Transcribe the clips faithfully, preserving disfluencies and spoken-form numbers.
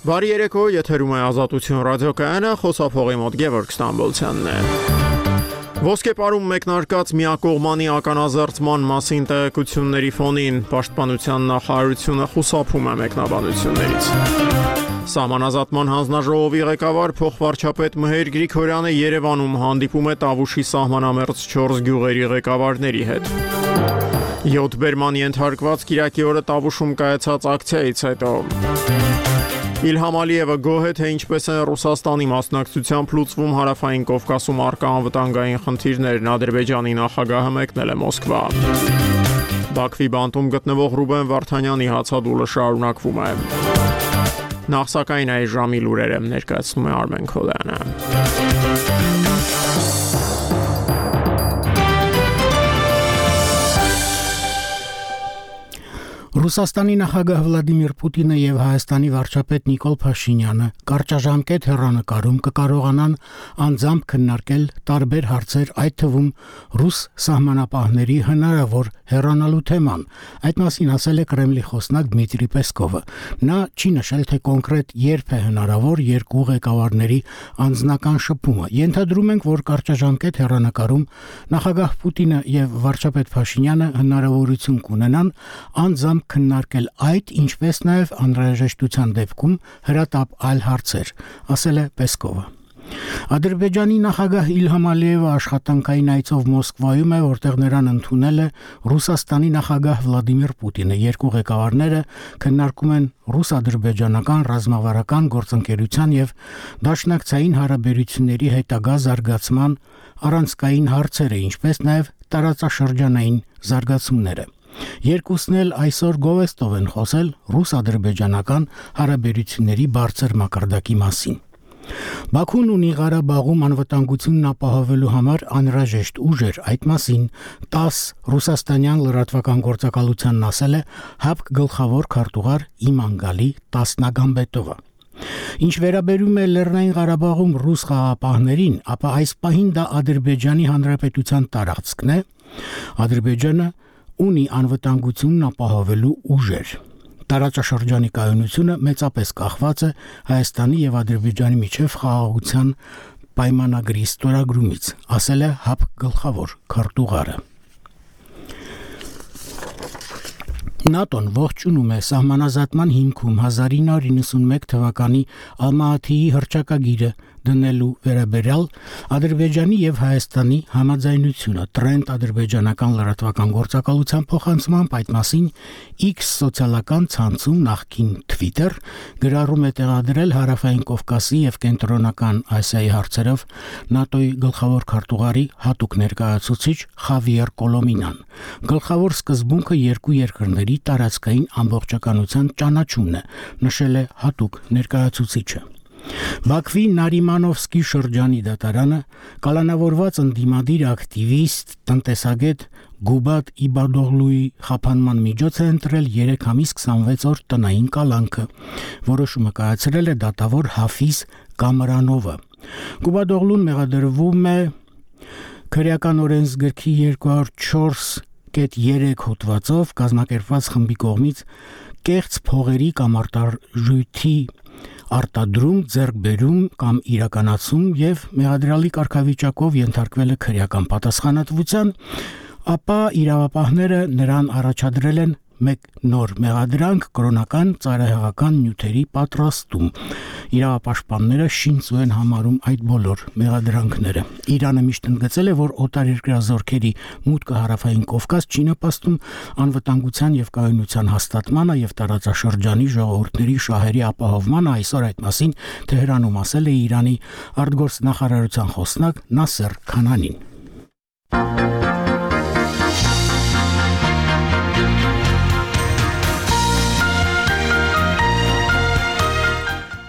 Բարի երեկո, եթերում է Ազատություն ռադիոկայանը, խոսափողի մոտ Գևորգ Ստամբոլցյանն է։ Ոսկեպարում մեկնարկած միակողմանի ականազերծման մասին տեղեկությունների ֆոնին Պաշտպանության նախարարությունը խուսափում է մեկնաբանություններից։ Սահմանազատման հանձնաժողովի ղեկավար փոխվարչապետ Մհեր Գրիգորյանը Երևանում հանդիպում է Տավուշի սահմանամերձ չորս գյուղերի ղեկավարների հետ։ յոթ բերման ենթարկված Կիրակի օրը Տավուշում կայացած ակցիայից հետո Իլհամ Ալիևը գոհ է, թե ինչպես են Ռուսաստանի մասնակցությամբ լուծվում հարավային Կովկասում առկա անվտանգային խնդիրներն, Ադրբեջանի նախագահը մեկնել է Մոսկվա։ Բաքվի բանտում գտնվող Ռուբեն Վարդանյանի հացադուլը շարունակվում է։ Նախ սակայն այս ժամի լուրերը ներկայացնում է Արմեն Քոլյանը։ Ռուսաստանի նախագահ Վլադիմիր Պուտինը եւ Հայաստանի վարչապետ Նիկոլ Փաշինյանը կարճաժամկետ հեռանկարում կկարողանան անձամբ քննարկել տարբեր հարցեր, այդ թվում ռուս սահմանապահների հնարավոր հեռանալու թեման։ Այդ մասին ասել է Կրեմլի խոսնակ Դմիտրի Պեսկովը։ Նա չի նշել, թե կոնկրետ երբ է հնարավոր երկու ղեկավարների անձնական շփումը։ Ենթադրում ենք, որ կարճաժամկետ հեռանկարում նախագահ Պուտինը եւ վարչապետ Փաշինյանը հնարավորություն կունենան անձամբ քննարկել այդ, ինչպես նաև անհրաժեշտության դեպքում հրատապ այլ հարցեր, ասել է Պեսկովը։ Ադրբեջանի նախագահ Իլհամ Ալիևը աշխատանքային այցով Մոսկվայում է, որտեղ նրան ընդունել է Ռուսաստանի նախագահ Վլադիմիր Պուտինը։ Երկու ղեկավարները քննարկում են ռուս-ադրբեջանական ռազմավարական գործընկերության եւ դաշնակցային հարաբերությունների հետագա զարգացման առանցքային հարցերը, ինչպես նաև տարածաշրջանային զարգացումները։ Երկուսն էլ այսօր գովեստով են խոսել ռուս-ադրբեջանական հարաբերությունների բարձր մակարդակի մասին։ Բաքուն ունի Ղարաբաղում անվտանգությունն ապահովելու համար անհրաժեշտ ուժեր, այդ մասին տասը ռուսաստանյան լրատվական գործակալությանն ասել է ՀԱՊԿ գլխավոր քարտուղար Իման Գալի Տասնագամբետովը։ Ինչ վերաբերում է Լեռնային Ղարաբաղում ռուս խաղաղապահներին, ապա այս պահին դա Ադրբեջանի Հանրապետության տարածքն է։ Ադրբեջանը ունի անվտանգությունն ապահովելու ուժեր։ Տարածաշրջանի կայունությունը մեծապես կախված է Հայաստանի եւ Ադրբեջանի միջև խաղաղության պայմանագրի ստորագրումից, ասել է ՀԱՊԿ գլխավոր քարտուղարը։ ՆԱՏՕ-ն ողջունում է սահմանազատման հիմքում հազար ինը հարյուր իննսունմեկ թվականի Ալմաաթիի հռչակագիրը դնելու վերաբերյալ Ադրբեջանի եւ Հայաստանի համաձայնությունը։ Տրենտ ադրբեջանական լրատվական գործակալության փոխանցմամբ այդ մասին X սոցիալական ցանցում նախկին Twitter գրառում է տեղադրել հարավային Կովկասի եւ կենտրոնական Ասիայի հարցերով ՆԱՏՕ-ի գլխավոր քարտուղարի հատուկ ներկայացուցիչ Խավիեր Կոլոմինան։ Գլխավոր սկզբունքը երկու երկրների տարածքային ամբողջականության ճանաչումն է, նշել է հատուկ ներկայացուցիչը։ Բաքվի Նարիմանովսկի շրջանի դատարանը կալանավորված ընդդիմադիր ակտիվիստ տնտեսագետ Գուբատ Իբադօղլուի խափանման միջոց է ընտրել երեք ամիս քսանվեց օր տնային կալանքը։ Որոշումը կայացրել է դատավոր Հաֆիզ Կամրանովը։ Գուբադօղլուն մեղադրվում է քրեական օրենսգրքի երկու հարյուր չորս կետ երեք հոդվածով կազմակերպված խմբի կողմից կեղծ փողերի կամ արտարժույթի արտադրում, ձեռքբերում կամ իրականացում եւ մեղադրյալի կարգավիճակով ենթարկվել է քրեական պատասխանատվության, ապա իրավապահները նրան առաջադրել են մեկ նոր մեղադրանք կրոնական ծայրահեղական նյութերի պատրաստում։ Իրավապաշտպանները շինծու են համարում այդ բոլոր մեղադրանքները։ Իրանը միշտ ընդգծել է, որ օտարերկրյա զորքերի մուտքը հարավային Կովկաս չի նպաստում անվտանգության եւ կայունության հաստատմանը եւ տարածաշրջանի ժողովուրդների շահերի ապահովմանը։ Այսօր այդ մասին Թեհրանում ասել է Իրանի արտգործնախարարության խոսնակ Նասեր Քանանին։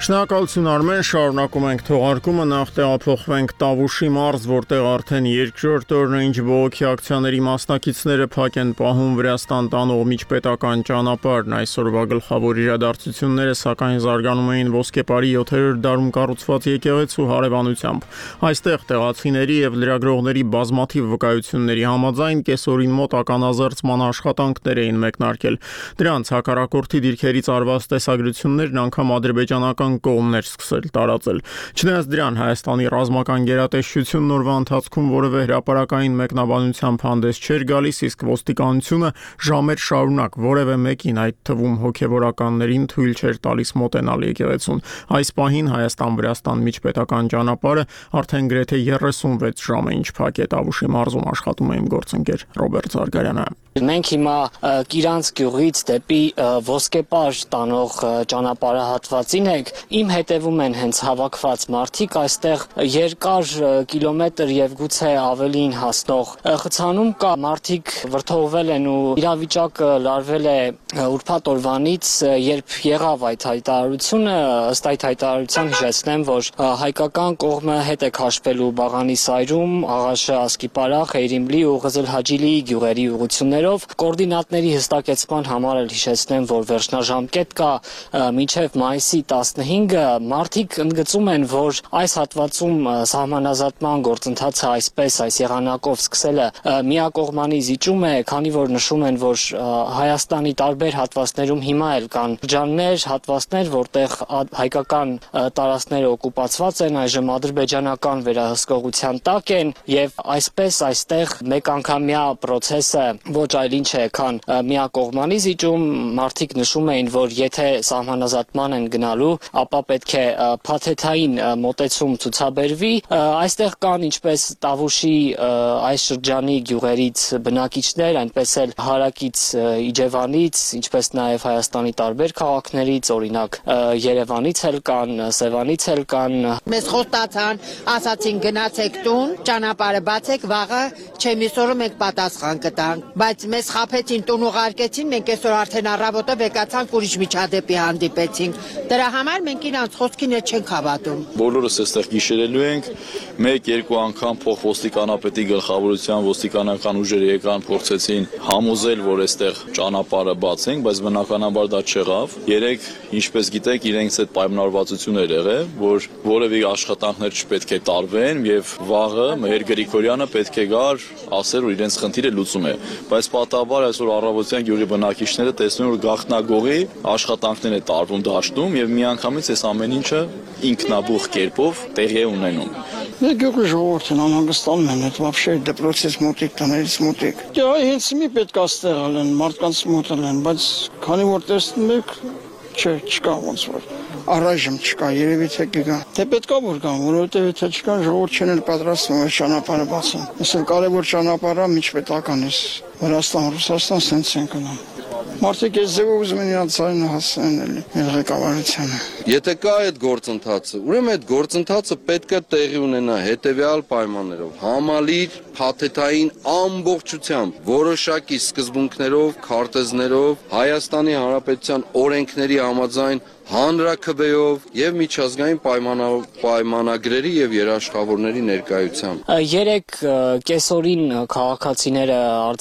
Շնորհակալություն Արմեն, շարունակում ենք թողարկումը, նախ տեղափոխվենք Տավուշի մարզ, որտեղ արդեն երկրորդ օրն է ինչ բողոքի ակցիաների մասնակիցները փակ են պահում Վրաստան տանող միջպետական ճանապարհն։ Այսօրվա գլխավոր իրադարձությունները սակայն զարգանում էին ոսկեպարի յոթերորդ դարում կառուցված եկեղեցու հարևանությամբ։ Այստեղ տեղացիների եւ լրագրողների բազմաթիվ վկայությունների համաձայն կեսօրին մոտ ականազերծման աշխատանքներ էին մեկնարկել։ Դրանց հակառակորդի դիրքերից արված տեսագրություններն անգամ ադրբեջանական կողմներ սկսել տարածել։ Չնայած դրան Հայաստանի ռազմական գերատեսչությունն օրվա ընթացքում որևէ հրապարակային մեկնաբանությամբ հանդես չէր գալիս, իսկ ոստիկանությունը ժամեր շարունակ որևէ մեկին, այդ թվում հոգևորականներին, թույլ չէր տալիս մոտենալ եկեղեցուն։ Այս պահին Հայաստան-Վրաստան միջպետական ճանապարհը արդեն գրեթե երեսունվեց ժամ է ինչ փակ է։ Տավուշի մարզում աշխատում է իմ գործընկեր Ռոբերտ Զարգարյանը։ Մենք հիմա Կիրանց գյուղից դեպի ոսկեպար տանող ճանապարհահատվածին ենք։ Իմ հետևում են հենց հավաքված մարդիկ, այստեղ երկար կիլոմետր եւ գուցե ավելին հասնող խցանում կա, մարդիկ վրդովվել են ու իրավիճակը լարվել է ուրբաթ օրվանից, երբ եղավ այդ հայտարարությունը, ըստ այդ հայտարարության հիշեցնեմ, որ հայկական կողմը հետ է քաշվելու Բաղանի սայրում, Աղաշը, Ասկիպարա, Խեյրիմլի ու Ղզլհաջիլի գյուղերի ուղություններով կոորդինատների հստակեցման համար էլ հիշեցնեմ, որ վերջնաժամկետ կա մինչև մայիսի տասնհինգը, մարդիկ ընդգծում են, որ այս հատվածում սահմանազատման գործընթացը այսպես այս եղանակով սկսելը միակողմանի զիջում է, քանի որ նշում են, որ Հայաստանի տարբեր հատվածներում հիմա էլ կան շրջաններ, հատվածներ, որտեղ հայկական տարածքները օկուպացված են, այժմ ադրբեջանական վերահսկողության տակ են եւ այսպես այստեղ մեկանգամյա process-ը ոչ այլ ինչ է, քան միակողմանի զիջում, մարդիկ նշում էին, որ եթե սահմանազատման են գնալու, ապա պետք է փաթեթային մոտեցում ցուցաբերվի։ Այստեղ կան ինչպես Տավուշի այս շրջանի գյուղերից բնակիչներ, այնպես էլ հարակից Իջևանից, ինչպես նաև Հայաստանի տարբեր քաղաքներից, օրինակ Երևանից էլ կան, Սևանից էլ կան։ Մեզ խոստացան, ասացին գնացեք տուն, ճանապարհը բացեք, վաղը չեմիսորը մենք պատասխան կտանք, բայց մեզ խաբեցին, տուն ուղարկեցին, մենք այսօր արդեն առավոտը վեկացանք ուրիշ միջադեպի հանդիպեցինք։ Դրա համար մենք իրանց խոսքին չենք հավատում։ Բոլորս այստեղ գիշերելու ենք, մեկ-երկու անգամ փոխոստիկանապետի գլխավորության ոստիկանական ուժերը եկան, փորձեցին համոզել, որ այստեղ ճանապարհը բացենք, բայց բնականաբար դա չեղավ։ Երեք, ինչպես գիտեք, իրենց այդ պայմանավորվածություն էր եղել, որ որևէ աշխատանքներ չպետք է տարվեն եւ վաղը Մհեր Գրիգորյանը պետք է գար, ասեր, որ իրենց խնդիրը լուծում է։ Բայց պատահաբար այսօր առավոտյան գյուղի բնակիչները տեսնում են, որ գաղտնագողի աշխատանքներ է տարվում դաշտում եւ միանգամից այս ամեն ինչը ինքնաբուխ կերպով տեղի է ունենում։ Գյուղի ժողովուրդն անհանգստանում են, այդ вообще դեպրոցես մոտիկ, տներից մոտիկ։ Դե հենց մի պետք է ստեղալ են, մարդկանց մոտել են, բայց քանի որ տեսնում եք, չէ, չկա ոնց որ առայժմ չկա, երևի թե կգա։ Դե պետք է որ գան, որովհետև եթե չկան, ժողովուրդ չեն էլ պատրաստվում այս ճանապարհը բացեն։ Այսօր կարևոր ճանապարհը միջպետական է, Վրաստան, Ռուսաստան սենց են գնում։ Մարդիկ այս ձևով ուզում են իրանց ցայնը հասնել մեր ղեկավարությանը։ Եթե կա այդ գործընթացը, ուրեմն այդ գործընթացը պետք է տեղի ունենա հետևյալ պայմաններով՝ համալիր, փաթեթային ամբողջությամբ, որոշակի սկզբունքներով, քարտեզներով, Հայաստանի Հանրապետության օրենքների համաձայն հանրաքվեով եւ միջազգային պայմանագրերի եւ երաշխավորների ներկայությամբ։ Երեք կեսօրին քաղաքացիները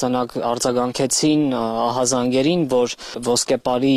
արձագանքեցին ահազանգերին, որ ոսկեպարի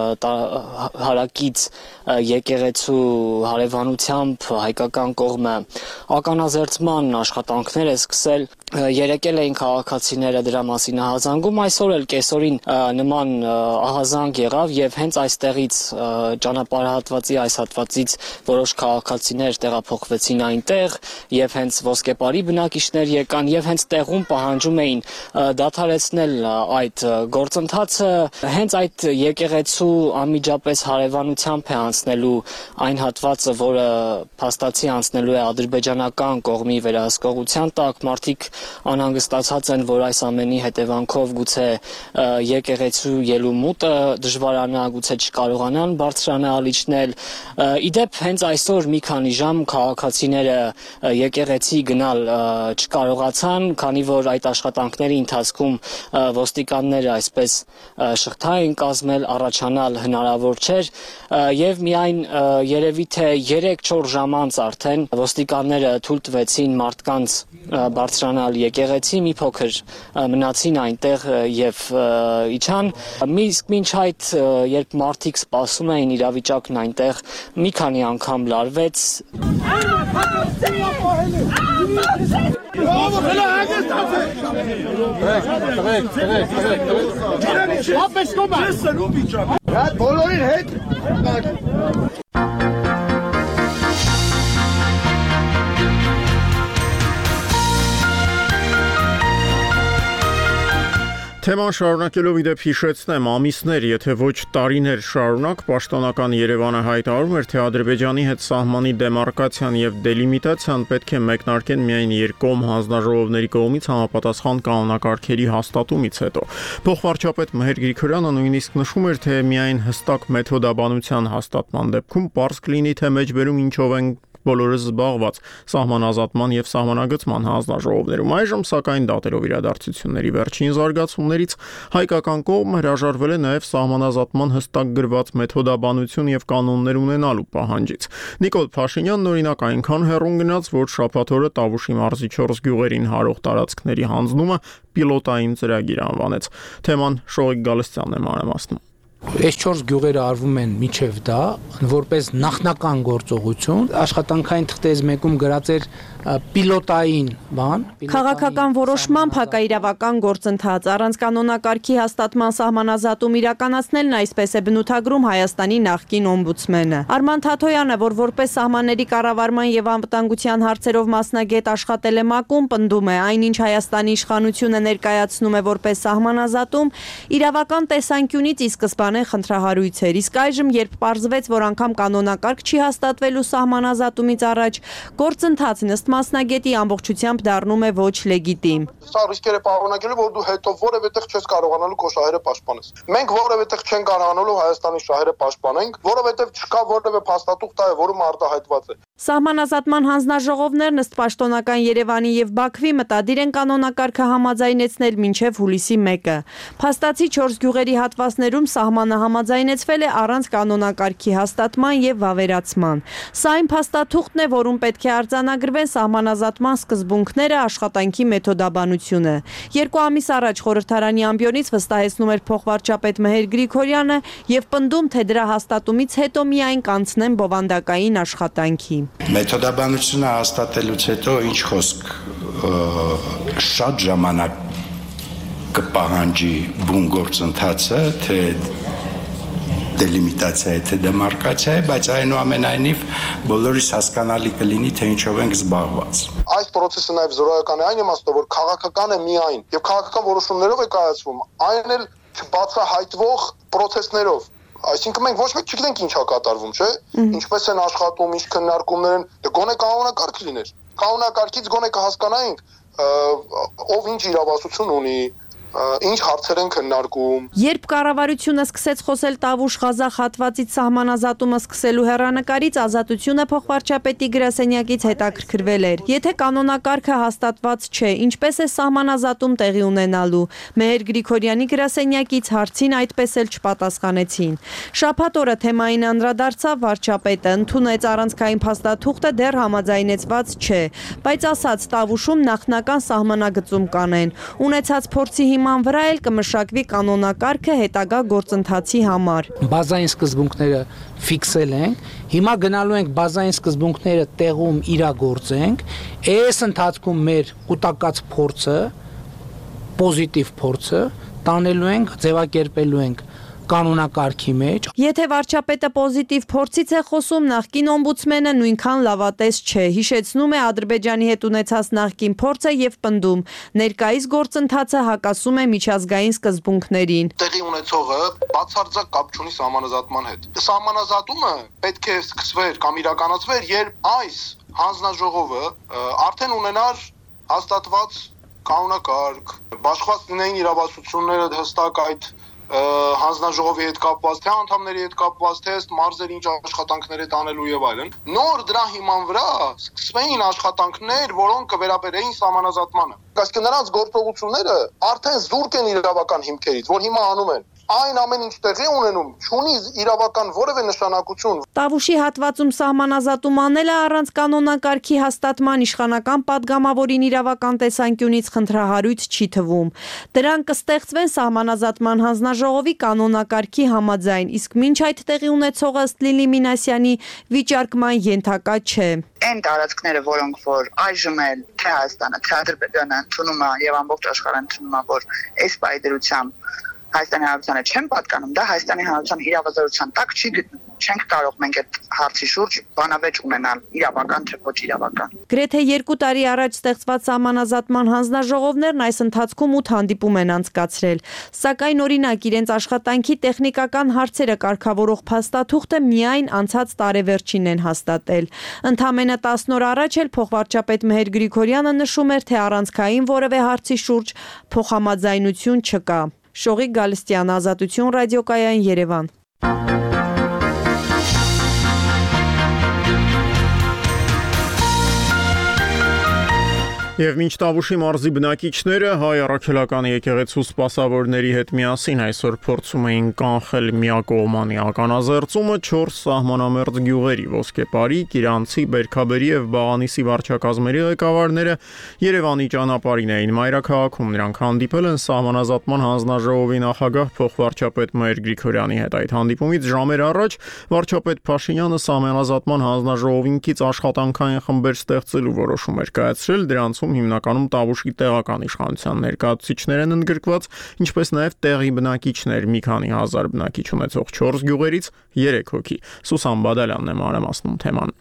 հարակից եկեղեցու հարևանությամբ հայկական կողմը ականազերծման աշխատանքներ է սկսել։ Երեկել էին քաղաքացիները դրա մասին ահազանգում, այսօր էլ կեսօրին նման ահազանգ եղավ եւ հենց այստեղից ճանապարհահատվածի այս հատվածից որոշ քաղաքացիներ տեղափոխվեցին այնտեղ եւ հենց ոսկեպարի բնակիչներ եկան եւ հենց տեղում պահանջում էին դադարեցնել այդ գործընթացը, հենց այդ եկեղեցու անմիջապես հարևանությամբ է անցնելու այն հատվածը, որը փաստացի անցնելու է ադրբեջանական կողմի վերահսկողության տակ, մարդիկ անհանգստացած են, որ այս ամենի հետևանքով գուցե եկեղեցու ելումուտը դժվարանա, գուցե չկարողանան բարձրանալ իջնել։ Իդեպ հենց այսօր մի քանի ժամ քաղաքացիները եկեղեցի գնալ չկարողացան, քանի որ այդ աշխատանքների ընթացքում ոստիկանները այսպես շղթա են կազմել, առաջանալ հնարավոր չէր եւ միայն երևի թե երեք-չորս ժամ անց արդեն ոստիկանները թույլ տվեցին մարդկանց բարձրանալ եկեղեցի, մի փոքր մնացին այնտեղ եւ իջան։ Իսկ մինչ այդ երբ մարդիկ սպասում էին, իրավիճակն այնտեղ մի քանի անգամ լարվեց։ բոլորին հետ Թեման շարունակելով իդեպ հիշեցնեմ, ամիսներ, եթե ոչ տարիներ շարունակ պաշտոնական Երևանը հայտարարում էր, թե Ադրբեջանի հետ սահմանի դեմարկացիան եւ դելիմիտացիան պետք է մեկնարկեն միայն երկկողմ հանձնաժողովների կողմից համապատասխան կանոնակարգերի հաստատումից հետո։ Փոխվարչապետ Մհեր Գրիգորյանը նույնիսկ նշում էր, թե միայն հստակ մեթոդաբանության հաստատման դեպքում պարզ կլինի, թե մեջբերում ինչով են բոլորս զբաղված սահմանազատման եւ սահմանագծման հանձնաժողովներում։ Այժմ սակայն դատերով իրադարձությունների վերջին զարգացումներից հայկական կողմը հրաժարվել է նաեւ սահմանազատման հստակ գրված մեթոդաբանություն եւ կանոններ ունենալու պահանջից։ Նիկոլ Փաշինյանն օրինակ այնքան հեռուն գնաց, որ շաբաթ օրը Տավուշի մարզի չորս գյուղերին հարող տարածքների հանձնումը պիլոտային ծրագիր անվանեց։ Թեման Շողիկ Գալստյանն է մանրամասնում։ Այս չորս գյուղերը արվում են միջև դա, որպես նախնական գործողություն, աշխատանքային թղթերից մեկում գրած էր պիլոտային բան, քաղաքական որոշմամբ հակաիրավական գործընթաց, առանց կանոնակարգի հաստատման սահմանազատում իրականացնելն այսպես է բնութագրում Հայաստանի նախկին օմբուդսմենը։ Արման Թաթոյանը, որ որպես սահմանների կառավարման եւ անվտանգության հարցերով մասնագետ աշխատել է ՄԱԿ-ում, պնդում է, այնինչ Հայաստանի իշխանությունը ներկայացնում է որպես սահմանազատում, իրավական տեսանկյունից ի սկզբանե խնդրահարույց էր, իսկ այժմ, երբ պարզվեց, որ անգամ կանոնակարգ չի հաստատվելու սահմանազատումից առաջ, գործընթացն ըստ մասնագետի ամբողջությամբ դառնում է ոչ լեգիտիմ։ Սա ռիսկեր է պարունակելու, որ դու հետո որևէ տեղ չես կարողանալու քո շահերը պաշտպանես։ Մենք որևէ տեղ չենք կարողանալու Հայաստանի շահերը պաշտպանենք, որովհետև չկա որևէ փաստաթուղթ, որում արտահայտված է։ Սահմանազատման հանձնաժողովներն ըստ պաշտոնական Երևանի եւ Բաքվի մտադիր են կանոնակարգը համաձայնեցնել մինչեւ հուլիսի մեկը։ Փաստացի չորս գյուղերի հատվածներում սահմանը համաձայնեցվել է առանց կանոնակարգի հաստատման եւ վավերացման։ Սա այն փաստաթուղթն է, որում պետք է արձանագրվեն սահմանազատման սկզբունքները, աշխատանքի մեթոդաբանությունը։ Երկու ամիս առաջ խորհրդարանի ամբիոնից վստահեցնում էր փոխվարչապետ Մհեր Գրիգորյանը եւ պնդում, թե դրա հաստատումից հետո միայն կանցնեն բովանդակային աշխատանքի։ Մեթոդաբանությունը հաստատելուց հետո ինչ խոսք շատ ժամանակ կպահանջի բուն գործընթացը, թե դելիմիտացիա է, թե դեմարկացիա է, բայց այնուամենայնիվ բոլորիս հասկանալի կլինի, թե ինչով ենք զբաղված։ Այս process-ը նաև զորայական է այն իմաստով, որ քաղաքական է միայն եւ քաղաքական որոշումներով է կայացվում, այն էլ չբացահայտվող process-ներով։ Այսինքն մենք ոչ մեկ չգիտենք ինչ է կատարվում, չէ՞։ Ինչպես են աշխատում, ինչ քննարկումներ են, դե գոնե կանոնակարգ լիներ։ Կանոնակարգից գոնե կհասկանայինք ով ինչ իրավասություն ունի, ինչ հարցեր են քննարկում։ Երբ կառավարությունը սկսեց խոսել Տավուշ-Ղազախ հատվածից սահմանազատումը սկսելու հեռանկարից, Ազատությունը փոխվարչապետի գրասենյակից հետաքրքրվել էր։ Եթե կանոնակարգը հաստատված չէ, ինչպես է սահմանազատում տեղի ունենալու։ Մհեր Գրիգորյանի գրասենյակից հարցին այդպես էլ չպատասխանեցին։ Շաբաթ օրը թեմային անդրադարձավ վարչապետը, ընդունեց առանցքային փաստաթուղթը դեռ համաձայնեցված չէ, բայց ասաց Տավուշում նախնական սահմանագծում կանեն։ Ունեցած փորձի հիման վրա էլ կմշակվի կանոնակարգը հետագա գործընթացի համար։ Բազային սկզբունքները ֆիքսել ենք, հիմա գնալու ենք բազային սկզբունքները տեղում իրագործենք, այս ընթացքում մեր կուտակած փորձը, պոզիտիվ փորձը տանելու ենք, ձևակերպելու ենք կանոնակարգի մեջ։ Եթե վարչապետը պոզիտիվ փորձից է խոսում, նախկին օմբուդսմենը նույնքան լավատես չէ, հիշեցնում է Ադրբեջանի հետ ունեցած նախկին փորձը եւ պնդում, ներկայիս գործընթացը հակասում է միջազգային սկզբունքներին։ Տեղի ունեցողը բացարձակ կապ չունի սահմանազատման հետ։ Սահմանազատումը պետք է սկսվեր կամ իրականացվեր, երբ այս հանձնաժողովը արդեն ունենար հաստատված կանոնակարգ, բաշխված լինեին իրավասությունները հստակ այդ հանձնաժողովի հետ կապված, թե անդամների հետ կապված, թե ըստ մարզերի ինչ աշխատանքներ է տանելու եւ այլն։ Նոր դրա հիման վրա սկսվեին աշխատանքներ, որոնք կվերաբերեին սահմանազատմանը։ Այսինքն նրանց գործողությունները արդեն զուրկ են իրավական հիմքերից, որ հիմա անում են։ Այն ամեն ինչ տեղի ունենում, չունի իրավական որևէ նշանակություն։ Տավուշի հատվածում սահմանազատում անելը առանց կանոնակարգի հաստատման իշխանական падգամավորին իրավական տեսանկյունից խնդրահարույց չի թվում։ Դրանք կստեղծվեն սահմանազատման հանձնաժողովի կանոնակարգի համաձայն, իսկ մինչ այդ տեղի ունեցողը ըստ Լիլի Մինասյանի վիճարկման ենթակա չէ։ Այն տարածքները, որոնք որ այժմ էլ թե Հայաստանը, թե Ադրբեջանը ընդունում է եւ ամբողջ աշխարհը ընդունում է, որ այս պայդրությամբ Հայաստանի Հանրապետությանը չեն պատկանում, դա Հայաստանի Հանրապետության իրավազորության տակ չի գտնում։ Չենք կարող մենք այդ հարցի շուրջ բանավեճ ունենալ, իրավական թե ոչ իրավական։ Գրեթե երկու տարի առաջ ստեղծված սահմանազատման հանձնաժողովներն այս ընթացքում ութ հանդիպում են անցկացրել։ Սակայն օրինակ իրենց աշխատանքի տեխնիկական հարցերը կարգավորող փաստաթուղթը միայն անցած տարեվերջին են հաստատել։ Ընդամենը տասն օր առաջ էլ փոխվարչապետ Մհեր Գրիգորյանը նշում էր, թե առանցքային որևէ հարցի շուրջ փոխհամաձայնություն չկա։ Շողիկ Գալստյան, Ազատություն ռադիոկայան, Երևան։ Եվ մինչ Տավուշի մարզի բնակիչները հայ առաքելական եկեղեցու սպասավորների հետ միասին այսօր փորձում էին կանխել միակողմանի ականազերծումը չորս սահմանամերձ գյուղերի Ոսկեպարի, Կիրանցի, Բերքաբերի եւ Բաղանիսի վարչակազմերի ղեկավարները Երևանի ճանապարհին էին մայրաքաղաքում։ Նրանք հանդիպել են սահմանազատման հանձնաժողովի նախագահ փոխվարչապետ Մհեր Գրիգորյանի հետ։ Այդ հանդիպումից ժամեր առաջ վարչապետ Փաշինյանը սահմանազատման հանձնաժողովին կից աշխատանքային խմբեր ստեղծելու որոշում էր կայացրել, դրանցում հիմնականում Տավուշի տեղական իշխանության ներկայացուցիչներ են ընդգրկված, ինչպես նաև տեղի բնակիչներ, մի քանի հազար բնակիչ ունեցող չորս գյուղերից երեք հոգի։ Սուսան Բադալյանն է մանրամասնում թեման։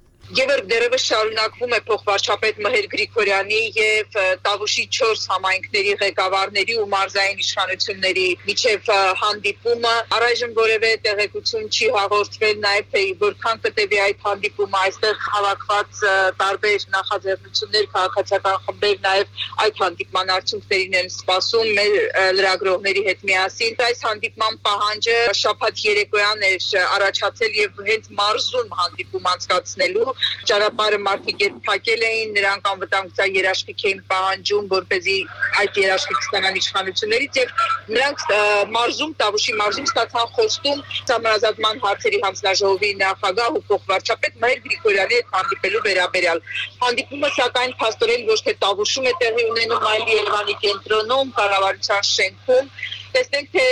Եվ դերևս շարունակվում է փոխվարչապետ Մհեր Գրիգորյանի եւ Տավուշի չորս համայնքների ղեկավարների ու մարզային իշխանությունների միջև հանդիպումը։ Առայժմ որևէ տեղեկություն չի հաղորդվել նաեւ թե որքան կտևի այդ հանդիպումը, այստեղ հավաքված տարբեր նախաձեռնություններ, քաղաքացիական խմբեր նաեւ այդ հանդիպման արդյունքներին են սպասում մեր լրագրողների հետ միասին։ Այս հանդիպման պահանջը շաբաթ երեկոյան էր առաջացել եւ հենց մարզում հանդիպում անցկացնելու ճանապարհը մարդիկ փակել էին, նրանք անվտանգության երաշխիք էին պահանջում, որպեսզի այդ երաշխիք ստանան իշխանություններից եւ նրանք մարզում, Տավուշի մարզում ստացան խոստում սահմանազատման հարցերի հանձնաժողովի նախագահ ու փոխվարչապետ Մհեր Գրիգորյանի հետ հանդիպելու վերաբերյալ։ Հանդիպումը սակայն փաստորեն ոչ թե Տավուշում է տեղի ունենում, այլ Երևանի կենտրոնում, կառավարության շենքում։ Տեսնենք թե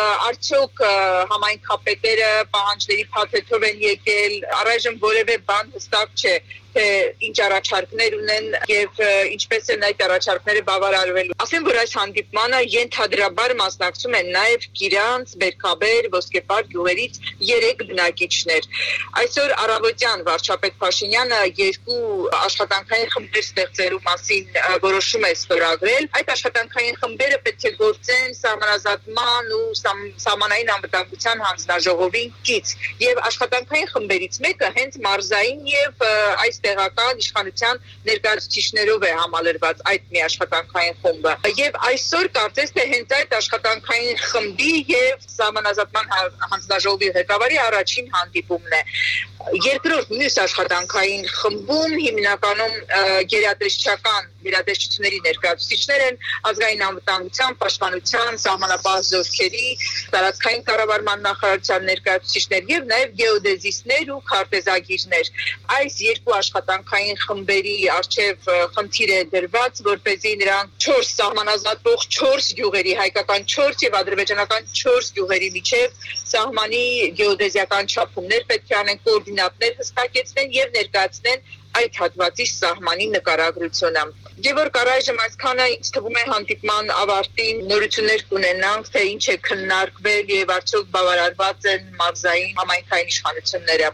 արդյոք համայնքապետերը պահանջների փաթեթով են եկել, առայժմ որևէ բան հստակ չէ, թե ինչ առաջարկներ ունեն եւ ինչպես են այդ առաջարկները բավարարվելու։ Ասեմ, որ այս հանդիպմանը ենթադրաբար մասնակցում են նաեւ Կիրանց, Բերքաբեր, Ոսկեպար գյուղերից երեք բնակիչներ։ Այսօր առավոտյան վարչապետ Փաշինյանը երկու աշխատանքային խմբեր ստեղծելու մասին որոշում է ստորագրել։ Այդ աշխատանքային խմբերը պետք է գործեն սահմանազատման ու սահմանային անվտանգության հանձնաժողովին կից։ Եվ աշխատանքային խմբերից մեկը հենց մարզային եւ այս տեղական իշխանության ներկայացուցիչներով է համալրված այդ մի աշխատանքային խումբը։ Եվ այսօր կարծես թե հենց այդ աշխատանքային խմբի եւ սահմանազատման հանձնաժողովի ղեկավարի առաջին հանդիպումն է։ Երկրորդ մյուս աշխատանքային խմբում հիմնականում գերատեսչական գերատեսչությունների ներկայացուցիչներ են, ազգային անվտանգության, պաշտպանության, սահմանապահ զորքերի, տարածքային կառավարման նախարարության ներկայացուցիչներ եւ նաեւ գեոդեզիստներ ու քարտեզագիրներ։ Այս երկու աշխատանքային խմբերի արչև խնդիր է դրված, որպեսզի նրանք չորս սահմանազատվող չորս գյուղերի, հայկական չորս եւ ադրբեջանական չորս գյուղերի միջև սահմանի գեոդեզիական չափումներ պետք է անեն, կոորդինատներ հստակեցնեն եւ ներկայացնեն այդ հատվածի սահմանի նկարագրությունը։ Եվ որ առայժմ այսքանը ինձ թվում է հանդիպման ավարտին նորություններ կունենանք, թե ինչ է քննարկվել եւ արդյոք բավարարված են մարզային համայնքային իշխանությունները։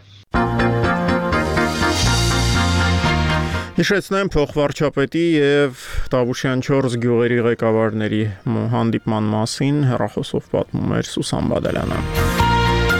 Հիշեցնեմ փոխվարչապետի եւ Տավուշյան չորս գյուղերի ղեկավարների հանդիպման մասին հեռախոսով պատմում էր Սուսան Բադալյանը։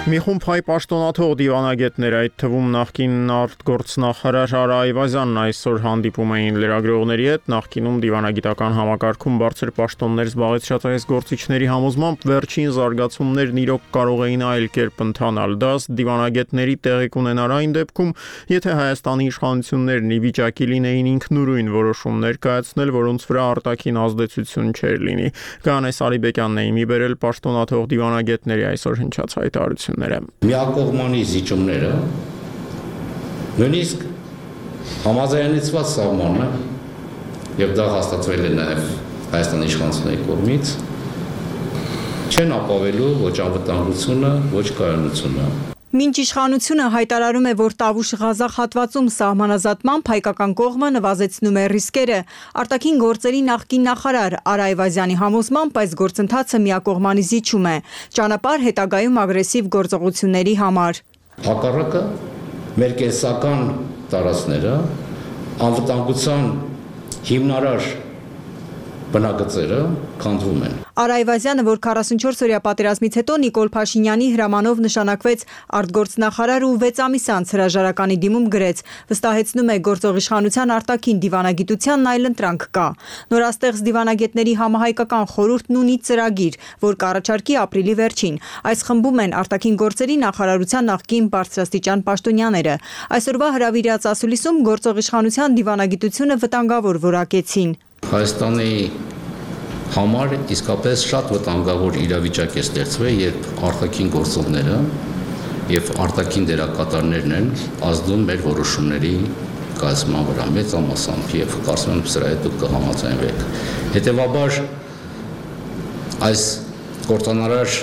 Մի խումբ հայ պաշտոնաթող դիվանագետներ, այդ թվում նախկին արտգործնախարար Արա Այվազյանն այսօր հանդիպում էին լրագրողների հետ, նախկինում դիվանագիտական համակարգում բարձր պաշտոններ զբաղեցրած այս գործիչների համոզմամբ վերջին զարգացումներն իրոք կարող էին այլ կերպ ընթանալ, դա դիվանագետների տեղիք ունենար այն դեպքում, եթե Հայաստանի իշխանություններն ի վիճակի լինեին ինքնուրույն որոշումներ կայացնել, որոնց վրա արտաքին ազդեցություն չէր լինի։ Գանես Արիբեկյանն է իմի բերել պաշտոնաթող դիվանագետների այսօր հնչած հայտարարությունները։ Միակողմանի զիջումները նույնիսկ համաձայնեցված սահմանը եւ դա հաստատվել է նաեւ Հայաստանի իշխանությունների կողմից չեն ապավելու ոչ անվտանգությունը, ոչ կայունությունը։ Մինչ իշխանությունը հայտարարում է, որ Տավուշ-Ղազախ հատվածում սահմանազատմամբ հայկական կողմը նվազեցնում է ռիսկերը, արտաքին գործերի նախկին նախարար Արա Այվազյանի համոզմամբ այս գործընթացը միակողմանի զիջում է, ճանապարհ հետագայում ագրեսիվ գործողությունների համար։ Հակառակը մեր կենսական տարածքները, անվտանգության հիմնարար բնագծերը քանդվում են։ Արա Այվազյանը, որ քառասունչորս օրյա պատերազմից հետո Նիկոլ Փաշինյանի հրամանով նշանակվեց արտգործնախարար ու վեց ամիս անց հրաժարականի դիմում գրեց, վստահեցնում է գործող իշխանության արտաքին դիվանագիտությանն այլընտրանք կա։ Նորաստեղծ դիվանագետների համահայկական խորհուրդն ունի ծրագիր, որ կառաջարկի ապրիլի վերջին։ Այս խմբում են արտաքին գործերի նախարարության նախկին բարձրաստիճան պաշտոնյաները։ Այսօրվա հրավիրած ասուլիսում գործող իշխանության դիվանագիտությունը վտանգավոր որակեցին։ Հայաստանի համար իսկապես շատ վտանգավոր իրավիճակ է ստեղծվել, երբ արտաքին գործողները եւ արտաքին դերակատարներն են ազդում մեր որոշումների կայացման վրա մեծամասամբ եւ կարծում եմ սրա հետ դուք կհամաձայնվեք։ Հետևաբար այս կորցանարար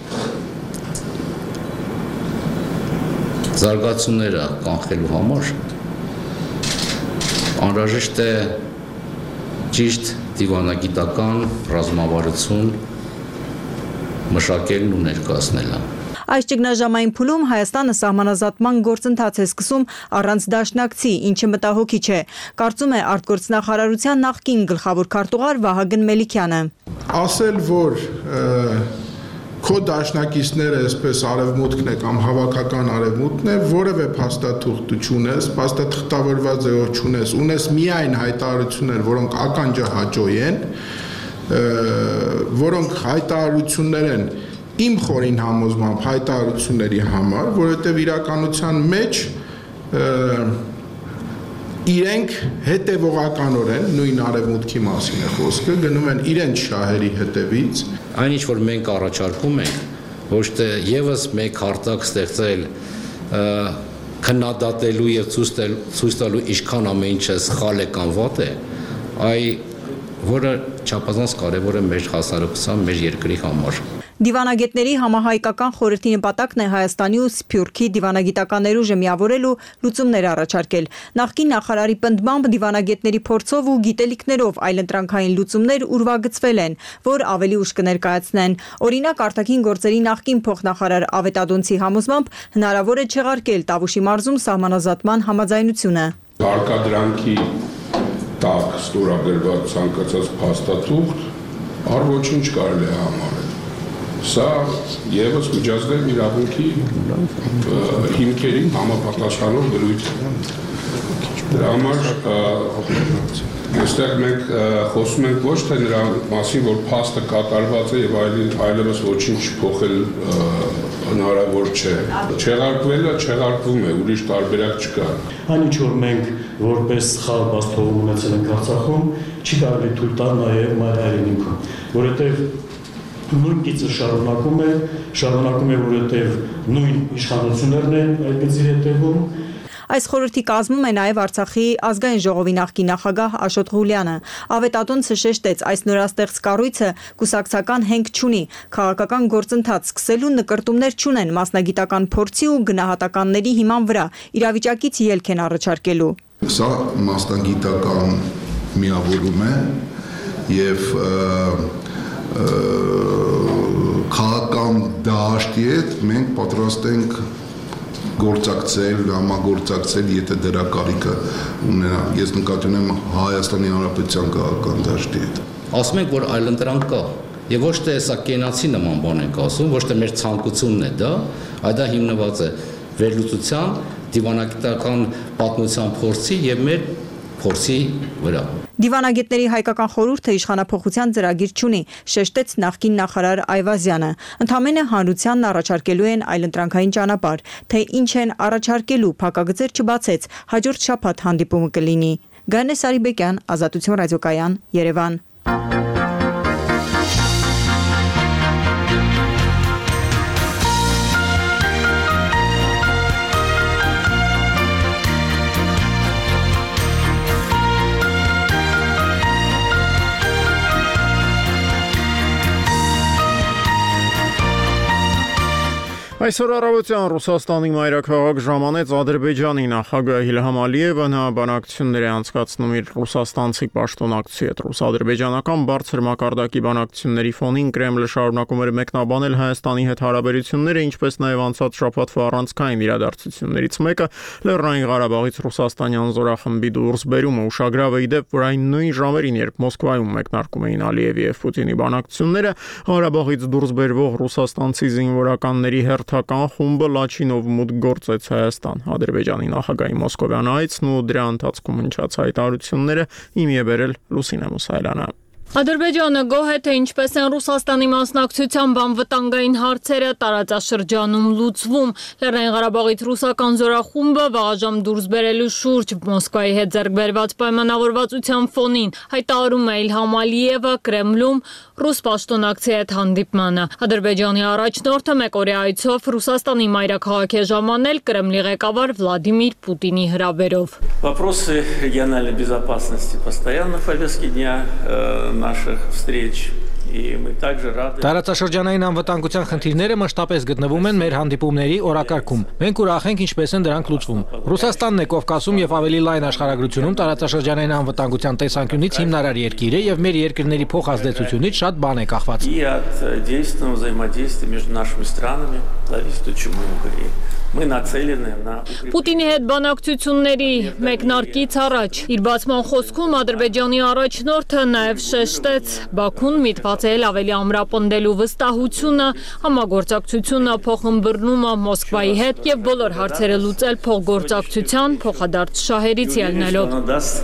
զարգացումները կանխելու համար անհրաժեշտ է ճիշտ դիվանագիտական ռազմավարություն մշակելն ու ներկայացնելը։ Այս ճգնաժամային փուլում Հայաստանը սահմանազատման գործընթաց է սկսում առանց դաշնակցի, ինչը մտահոգիչ է, կարծում է արտգործնախարարության նախկին գլխավոր քարտուղար Վահագն Մելիքյանը։ Ասել, որ քո դաշնակիցները այսպես արևմուտքն է կամ հավաքական արևմուտքն է, որևէ փաստաթուղթ չունես, փաստաթղթավորված ձևով չունես, ունես միայն հայտարարություններ, որոնք ականջահաճո են, որոնք հայտարարություններ են իմ խորին համոզմամբ հայտարարությունների համար, որովհետև իրականության մեջ իրենք հետևողականորեն նույն արևմուտքի մասին է խոսքը, գնում են իրենց շահերի հետևից։ Այնինչ որ մենք առաջարկում ենք, ոչ թե եւս մեկ հարտակ ստեղծել քննադատելու եւ ցույց տալու ինչքան ամեն ինչը սխալ է կամ վատ է, այ որը չափազանց կարեւոր է մեր հասարակության, մեր երկրի համար։ Դիվանագետների համահայկական խորհրդի նպատակն է Հայաստանի ու Սփյուռքի դիվանագիտական ուժը միավորել ու լուծումներ առաջարկել։ Նախկին նախարարի պնդմամբ դիվանագետների փորձով ու գիտելիքներով այլընտրանքային լուծումներ ուրվագծվել են, որ ավելի ուշ կներկայացնեն։ Օրինակ, արտաքին գործերի նախկին փոխնախարար Ավետ Ադոնցի համոզմամբ հնարավոր է չեղարկել Տավուշի մարզում սահմանազատման համաձայնությունը։ Արկադրանքի տակ ստորագրված ցանկացած փաստաթուղթ առ ոչինչ կարելի է համարել։ Սա եւս միջազգային իրավունքի հիմքերին համապատասխանող դրույթ է։ Դրա համար այստեղ մենք խոսում ենք ոչ թե նրա մասին, որ փաստը կատարված է եւ այլևս ոչինչ փոխել հնարավոր չէ։ Չեղարկվելը չեղարկվում է, ուրիշ տարբերակ չկա։ Այն ինչ որ մենք որպես սխալ բացթողում ունեցել ենք Արցախում, չի կարելի թույլ տալ նաեւ մեր հայրենիքում, որովհետեւ նույն գիծը շարունակում է, շարունակում է, որովհետև նույն իշխանություններն են այդ գծի հետևում։ Այս խորհրդի կազմում է նաև Արցախի ազգային ժողովի նախկին նախագահ Աշոտ Ղուլյանը։ Ավետ Ադոնցը շեշտեց, այս նորաստեղծ կառույցը կուսակցական հենք չունի, քաղաքական գործընթաց սկսելու նկրտումներ չունեն մասնագիտական փորձի ու գնահատականների հիման վրա, իրավիճակից ելք են առաջարկելու։ Սա մասնագիտական միավորում է եւ քաղաքական դաշտի հետ մենք պատրաստ ենք գործակցել, համագործակցել, եթե դրա կարիքը ունենա։ Ես նկատի ունեմ Հայաստանի Հանրապետության քաղաքական դաշտի հետ։ Ասում ենք, որ այլընտրանք կա, Եվ ոչ թե սա կենացի նման բան ենք ասում, ոչ թե մեր ցանկությունն է դա, այլ դա հիմնված է վերլուծության, դիվանագիտական պատմության փորձի եւ մեր փորձի վրա։ Դիվանագետների հայկական խորհուրդը իշխանափոխության ծրագիր չունի, շեշտեց նախկին նախարար Այվազյանը։ Ընդամենը հանրությանն առաջարկելու են այլընտրանքային ճանապարհ, թե ինչ են առաջարկելու, փակագծեր չբացեց, հաջորդ շաբաթ հանդիպումը կլինի։ Գայանե Սարիբեկյան, Ազատություն ռադիոկայան, Երևան։ Այսօր առավոտյան Ռուսաստանի մայրաքաղաք ժամանեց Ադրբեջանի նախագահ Իլհամ Ալիևը նա բանակցություններ է անցկացնում իր ռուսաստանցի պաշտոնակցի հետ։ Ռուս-ադրբեջանական բարձր մակարդակի բանակցությունների ֆոնին Կրեմլը շարունակում էր մեկնաբանել Հայաստանի հետ հարաբերությունները, ինչպես նաև անցած շաբաթվա առանցքային իրադարձություններից մեկը Լեռնային Ղարաբաղից ռուսաստանյան զորախմբի դուրսբերումը։ Ուշագրավ է ի դեպ, որ այն նույն ժամերին, երբ Մոսկվայում մեկնարկում էին Ալիևի եւ Պուտինի բանակցությունները, Ղարաբաղից դուրսբերվող ռուսաստանցի զինվորականների հերթական խումբը Լաչինով մուտք գործեց Հայաստան։ Ադրբեջանի նախագահի մոսկովյան այցն ու դրա ընթացքում հնչած հայտարարությունները իմի է բերել Լուսինե Մուսայելյանը։ Ադրբեջանը գոհ է, թե ինչպես են Ռուսաստանի մասնակցությամբ անվտանգային հարցերը տարածաշրջանում լուծվում։ Լեռնային Ղարաբաղից ռուսական զորախումբը վաղաժամ դուրս բերելու շուրջ Մոսկվայի հետ ձեռք բերված պայմանավորվածության ֆոնին հայտարարում է Իլհամ Ալիևը Կրեմլում ռուս պաշտոնակցի հետ հանդիպմանը։ Ադրբեջանի առաջնորդը մեկօրյա այցով Ռուսաստանի մայրաքաղաք է ժամանել Կրեմլի ղեկավար Վլադիմիր Պուտինի հրավերով։ Вопросы региональной безопасности постоянно в повестке дня наших встреч. Տարածաշրջանային անվտանգության խնդիրները մշտապես գտնվում են մեր հանդիպումների օրակարգում։ Մենք ուրախ ենք ինչպես են դրանք լուծվում։ Ռուսաստանն է Կովկասում եւ ավելի լայն աշխարհագրությունում տարածաշրջանային անվտանգության տեսանկյունից հիմնարար երկիր է եւ մեր երկրների փոխազդեցությունից շատ բան է կախված։ Պուտինի հետ բանակցությունների մեկնարկից առաջ իր բացման խոսքում Ադրբեջանի առաջնորդը նաև շեշտեց Բաքուն միտված է ավելի ամրապնդելու վստահությունը, համագործակցությունը, փոխըմբռնումը Մոսկվայի հետ եւ բոլոր հարցերը լուծել փոխգործակցության փոխադարձ շահերից ելնելով։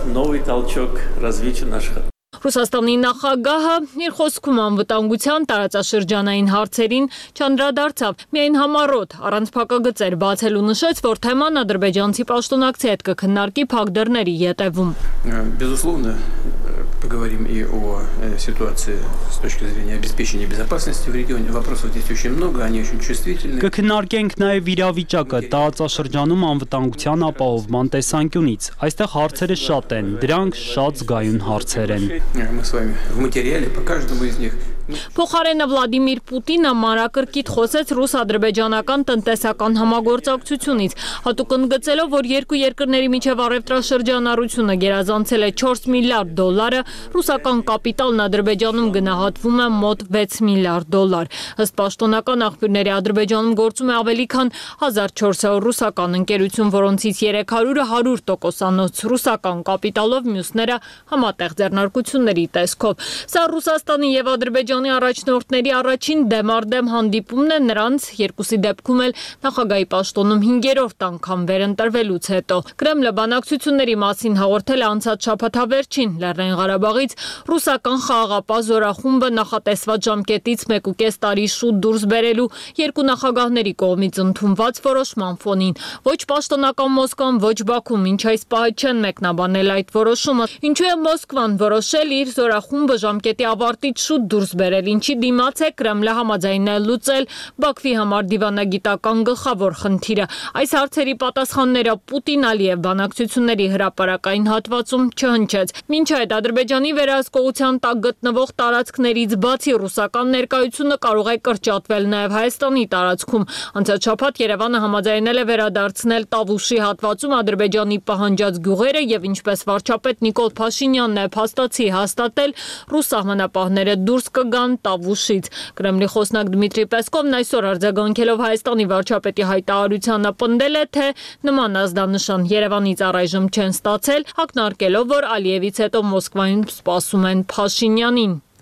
Ռուսաստանի նախագահը իր խոսքում անվտանգության տարածաշրջանային հարցերին չանդրադարձավ, միայն համառոտ առանց փակագծեր բացելու նշեց, որ թեման ադրբեջանցի պաշտոնակցի հետ կքննարկի փակ դռների ետևում։ Безусловно, поговорим и о ситуации с точки зрения обеспечения безопасности в регионе. Вопросов здесь очень много, они очень чувствительны. Կքննարկենք նաև իրավիճակը տարածաշրջանում անվտանգության ապահովման տեսանկյունից։ Այստեղ հարցերը շատ են, դրանք շատ զգայուն հարցեր են։ Мы с вами в материале по каждому из них. Փոխարենը Վլադիմիր Պուտինը մանրակրկիտ խոսեց ռուս-ադրբեջանական տնտեսական համագործակցությունից, հատուկ ընդգծելով, որ երկու երկրների միջև առևտրաշրջանառությունը գերազանցել է չորս միլիարդ դոլարը, ռուսական կապիտալն Ադրբեջանում գնահատվում է մոտ վեց միլիարդ դոլար։ Ըստ պաշտոնական աղբյուրների Ադրբեջանում գործում է ավելի քան հազար չորս հարյուր ռուսական ընկերություն, որոնցից երեք հարյուրը հարյուր տոկոսանոց ռուսական կապիտալով, մյուսները համատեղ ձեռնարկությունների տեսքով։ Սա Ռուսաստանի եւ Ադրբեջանի առաջնորդների առաջին դեմարդեմ հանդիպումն է, նրանց երկուսի դեպքում էլ նախագահի պաշտոնում հինգերորդ անգամ վերընտրվելուց հետո։ Կրեմլը բանակցությունների մասին հաղորդել է անցած շաբաթավերջին Լեռնային Ղարաբաղից ռուսական խաղաղապահ զորախումբը նախատեսված ժամկետից մեկուկես տարի շուտ դուրս բերելու երկու նախագահների կողմից ընդունված որոշման ֆոնին։ Ոչ պաշտոնական Մոսկվան, ոչ Բաքուն մինչ այս պահը չեն մեկնաբանել այդ որոշումը։ Ինչու է Մոսկվան որոշել իր զորախումբը ժամկետի ավարտից շուտ դուրս բերել, ինչի դիմաց է Կրեմլը համաձայնել լուծել Բաքվի համար դիվանագիտական գլխավոր խնդիրը։ Այս հարցերի պատասխանները Պուտին-Ալիև բանակցությունների հրապարակային հատվածում չհնչեց։ Մինչ այդ Ադրբեջանի վերահսկողության տակ գտնվող տարածքներից բացի ռուսական ներկայությունը կարող է կրճատվել նաև Հայաստանի տարածքում։ Անցած շաբաթ Երևանը համաձայնել է վերադարձնել Տավուշի հատվածում Ադրբեջանի պահանջած գյուղերը եւ ինչպես վարչապետ Նիկոլ Փաշինյանն է փաստացի հաստատել, ռուս սահմանապահները դուրս կգան Տավուշից։ Կրեմլի խոսնակ Դմիտրի Պեսկովն այսօր արձագանքելով Հայաստանի վարչապետի հայտարարությանը պնդել է, թե նման ազդանշան Երևանից առայժմ չեն ստացել, ակնարկելով, որ Ալիևից հետո Մոսկվայում սպասում են Փաշինյանին։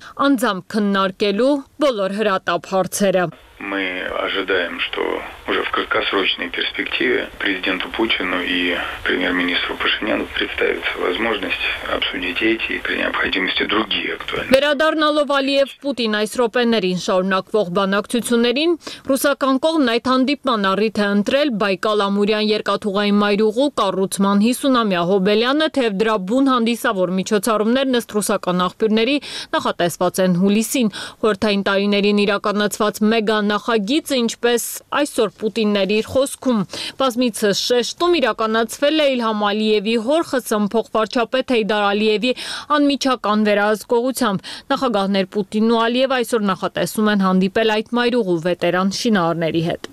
անձամբ քննարկելու բոլոր հրատապ հարցերը։ Мы ожидаем, что уже в краткосрочной перспективе президенту Путину и премьер-министру Пашиняну представится возможность обсудить эти и при необходимости другие актуальные. Վերադառնալով Ալիև-Պուտին այս րոպեներին շարունակվող բանակցություններին, ռուսական կողմն այդ հանդիպման առիթ է ընտրել Բայկալ-Ամուրյան երկաթուղային մայրուղու կառուցման հիսունամյա հոբելյանը, թեև դրա բուն հանդիսավոր միջոցառումներն ըստ ռուսական աղբյուրների նախատեսված են հուլիսին։ Խորհրդային տարիներին իրականացված մեգա նախագիծը, ինչպես այսօր Պուտինն իր խոսքում բազմիցս շեշտում, իրականացվել է Իլհամ Ալիևի հոր ԽՍՀՄ փոխվարչապետ Հեյդար Ալիևի անմիջական վերահսկողությամբ։ Նախագահներ Պուտինն ու Ալիևը այսօր նախատեսում են հանդիպել այդ մայրուղու վետերան շինարարների հետ։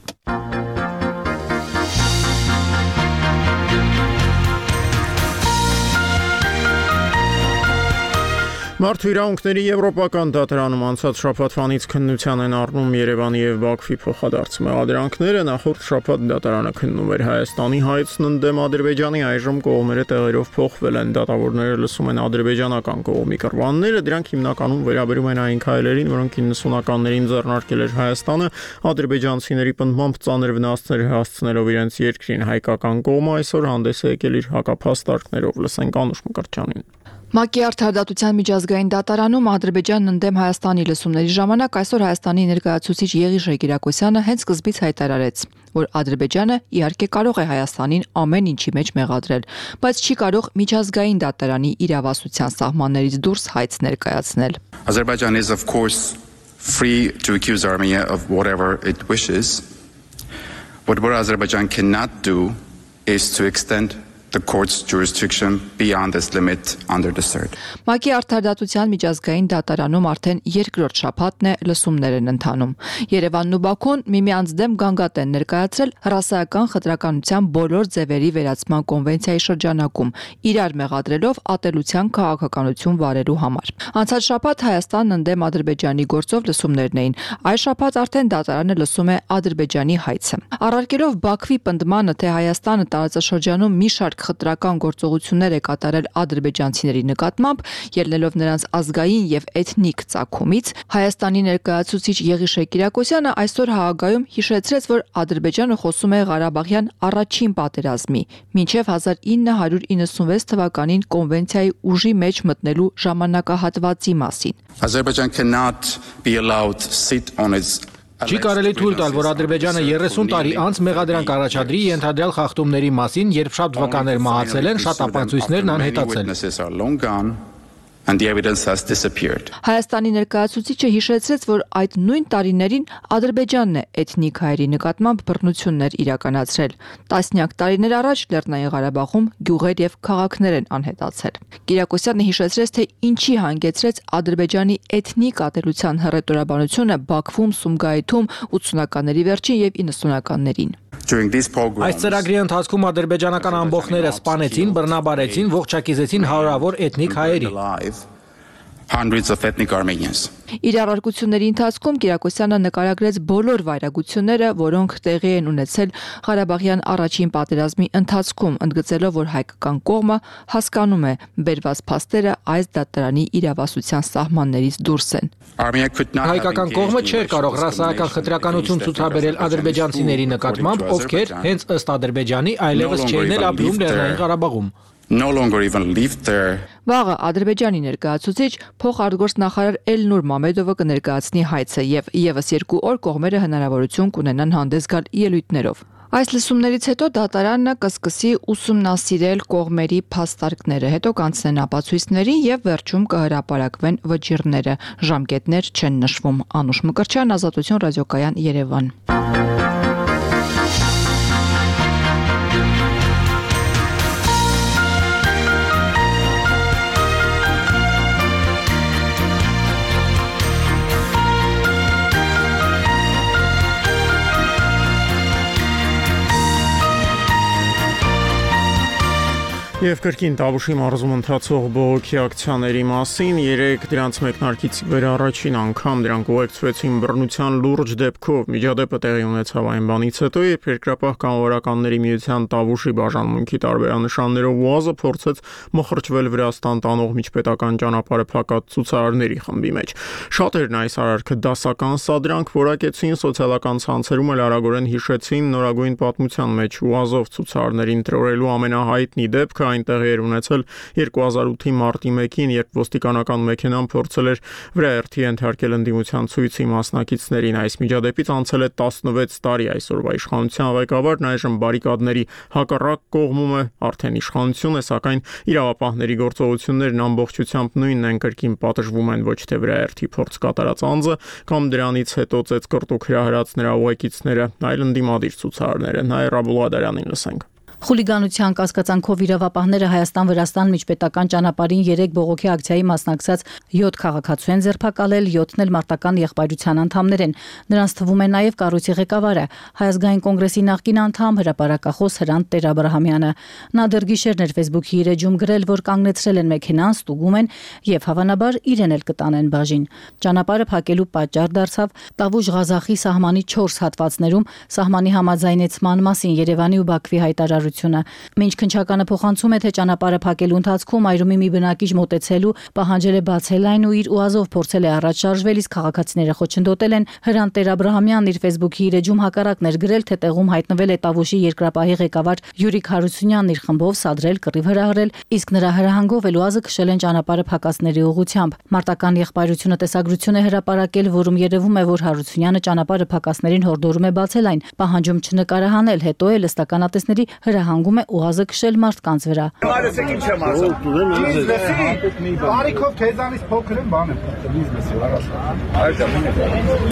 Մարդու իրավունքների եվրոպական դատարանում անցած շաբաթվանից քննության են առնում Երևանի եւ Բաքվի փոխադարձ մեղադրանքները։ Նախորդ շաբաթ դատարանը քննում էր Հայաստանի հայցն ընդդեմ Ադրբեջանի, այժմ կողմերը տեղերով փոխվել են։ Դատավորները լսում են ադրբեջանական կողմի կռվանները, դրանք հիմնականում վերաբերում են այն քայլերին, որոնք իննսունականներին ձեռնարկել էր Հայաստանը, ադրբեջանցիների պնդմամբ ծանր վնասներ հասցնելով իրենց երկրին։ Հայկական կողմը այսօր հանդես է եկել իր հակափաստարկներով։ Լսենք Անուշ Մկրտչյանին։ ՄԱԿ-ի արդարադատության միջազգային դատարանում Ադրբեջանն ընդդեմ Հայաստանի լսումների ժամանակ այսօր Հայաստանի ներկայացուցիչ Եղիշե Կիրակոսյանը հենց սկզբից հայտարարեց, որ Ադրբեջանը իհարկե կարող է Հայաստանին ամեն ինչի մեջ մեղադրել, բայց չի կարող միջազգային դատարանի իրավասության սահմաններից դուրս հայց ներկայացնել։ Azerbaijan is of course free to accuse Armenia of whatever it wishes. But what Azerbaijan cannot do is to extend the court's jurisdiction beyond this limit under the C E R D. ՄԱԿ-ի արդարադատության միջազգային դատարանում արդեն երկրորդ շաբաթն է լսումներ են ընթանում։ Երևանն ու Բաքուն միմյանց դեմ գանգատ են ներկայացրել հրասայական խտրականության բոլոր ձևերի վերացման կոնվենցիայի շրջանակում, իրար մեղադրելով ատելության քաղաքականություն վարելու համար։ Անցած շաբաթ Հայաստանն ընդդեմ Ադրբեջանի գործով լսումներն էին։ Այս շաբաթ արդեն դատարանը լսում է Ադրբեջանի հայցը։ Առարկելով Բաքվի պնդմանը, թե Հայաստանը տարածաշրջանում մի շարք խտրական գործողություններ է կատարել ադրբեջանցիների նկատմամբ, ելնելով նրանց ազգային եւ էթնիկ ծագումից, Հայաստանի ներկայացուցիչ Եղիշե Կիրակոսյանը այսօր Հաագայում հիշեցրեց, որ Ադրբեջանը խոսում է Ղարաբաղյան առաջին պատերազմի, մինչև հազար ինը հարյուր իննսունվեց թվականին կոնվենցիայի ուժի մեջ մտնելու ժամանակահատվածի մասին։ Azerbaijan cannot be allowed to sit on its Չի կարելի թույլ տալ, որ Ադրբեջանը երեսուն տարի անց մեղադրանք առաջադրի ենթադրյալ խախտումների մասին, երբ շատ վկաներ մահացել են, շատ ապացույցներն անհետացել։ And the evidence has disappeared. Հայաստանի ներկայացուցիչը հիշեցրեց, որ այդ նույն տարիներին Ադրբեջանն է էթնիկ հայերի նկատմամբ բռնություններ իրականացրել։ Տասնյակ տարիներ առաջ Լեռնային Ղարաբաղում գյուղեր եւ քաղաքներ են անհետացել։ Կիրակոսյանը հիշեցրեց, թե ինչի հանգեցրեց Ադրբեջանի էթնիկ ատելության հռետորաբանությունը Բաքվում, Սումգայիթում ութսունականների վերջին եւ իննսունականներին։ Այս ծրագրի ընթացքում ադրբեջանական ամբոխները սպանեցին, բռնաբարեցին, ողջակիզեցին հարյուրավոր էթնիկ հայերի։ Hundreds of ethnic Armenians. Իր առարկությունների ընթացքում Կիրակոսյանը նկարագրեց բոլոր վայրագությունները, որոնք տեղի են ունեցել Ղարաբաղյան առաջին պատերազմի ընթացքում, ընդգծելով, որ հայկական կողմը հասկանում է բերված փաստերը այս դատարանի իրավասության սահմաններից դուրս են։ Հայկական կողմը չէր կարող ռասայական խտրականություն ցուցաբերել ադրբեջանցիների նկատմամբ, ովքեր հենց ըստ Ադրբեջանի այլևս չէին էլ ապրում Լեռնային Ղարաբաղում։ No longer even lived there. Վաղը Ադրբեջանի ներկայացուցիչ փոխարտգործնախարար Էլնուր Մամեդովը կներկայացնի հայցը եւ եւս երկու օր կողմերը հնարավորություն կունենան հանդես գալ ելույթներով։ Այս լսումներից հետո դատարանը կսկսի ուսումնասիրել կողմերի փաստարկները, հետո կանցնեն ապացույցների եւ վերջում կհրապարակվեն վճիռները։ Ժամկետներ չեն նշվում։ Անուշ Մկրտչյան, Ազատություն ռադիոկայան, Երևան։ Եվ կրկին Տավուշի մարզում ընթացող բողոքի ակցիաների մասին երեք դրանց մեկնարկից վեր առաջին անգամ դրանք ուղեկցվեցին բռնության լուրջ դեպքով։ Միջադեպը տեղի ունեցավ այն բանից հետո, երբ Երկրապահ կամավորականների միության Տավուշի բաժանմունքի տարբերանշաններով ՈՒԱԶ-ը փորձեց մխրճվել Վրաստան տանող միջպետական ճանապարհը փակած ցուցարարների խմբի մեջ։ Շատերն այս արարքը դասական սադրանք որակեցին, սոցիալական ցանցերում էլ արագորեն հիշեցին նորագույն պատմության մեջ ՈՒԱԶ-ով ցուցարարներին տրորելու ամենահայտնի դեպքը այնտեղ էր ունեցել երկու հազար ութի մարտի մեկին, երբ ոստիկանական մեքենան փորձել էր վրաերթի ենթարկել ընդդիմության ցույցի մասնակիցներին։ Այս միջադեպից անցել է տասնվեց տարի, այսօրվա իշխանության ղեկավարն այժմ բարիկադների հակառակ կողմում է, արդեն իշխանություն է, սակայն իրավապահների գործողություններն ամբողջությամբ նույնն են, կրկին պատժվում են ոչ թե վրաերթի փորձ կատարած անձը կամ դրանից հետո ծեծկռտուք հրահրած նրա ուղեկիցները, այլ ընդդիմադիր ցուցարարները։ Նայր Աբուլադարյանին լսենք։ Խուլիգանության կասկածանքով իրավապահները Հայաստան-Վրաստան միջպետական ճանապարհին երեք բողոքի ակցիայի մասնակցած յոթ քաղաքացու են ձերբակալել, յոթն էլ մարտական եղբայրության անդամներ են։ Նրանց թվում է նաև կառույցի ղեկավարը, Հայ ազգային կոնգրեսի նախկին անդամ հրապարակախոս Հրանտ Տեր-Աբրահամյանը։ Նա դեռ գիշերն էր Facebook-ի իր էջում գրել, որ կանգնեցրել են մեքենան, ստուգում են եւ հավանաբար իրեն էլ կտանեն բաժին։ Ճանապարհը փակելու պատճառ դարձավ Տավուշ-Ղազախի սահմանի չորս հատվածներում սահմանի համաձայնեցման մասին Երևանի ու Բաքվի հայտարարությունը։ Մինչ քննչականը փոխանցում է, թե ճանապարհը փակելու ընթացքում այրումի մի բնակիչ մոտեցել ու պահանջել է բացել այն ու իր ՈՒԱԶ-ով փորձել է առաջ շարժվել, իսկ քաղաքացիները խոչընդոտել են։ Հրանտ Տեր-Աբրահամյանն իր Facebook-ի իր էջում հակառակն էր գրել, թե տեղում հայտնվել է Տավուշի երկրապահի ղեկավար Յուրիկ Հարությունյանն իր խմբով սադրել, կռիվ հրահրել, իսկ նրա հրահանգով էլ ՈՒԱԶ-ը քշել են ճանապարհը փակածների ուղղությամբ։ Մարտական եղբայրությունը տեսագրություն է հրապարակել, որում երևում է, որ Հարությունյանը ճանապարհը փակածներին հորդորում է բացել այն, պահանջում չնկարահանել, հետո էլ ըստականատեսների հրահանգում է ՈՒԱԶ-ը քշել մարդկանց վրա։ Արեցեք ինչ եմ ասում։ Բարիքով քեզանից փոքր եմ, բան եմ։ Բիզնեսի առաստ։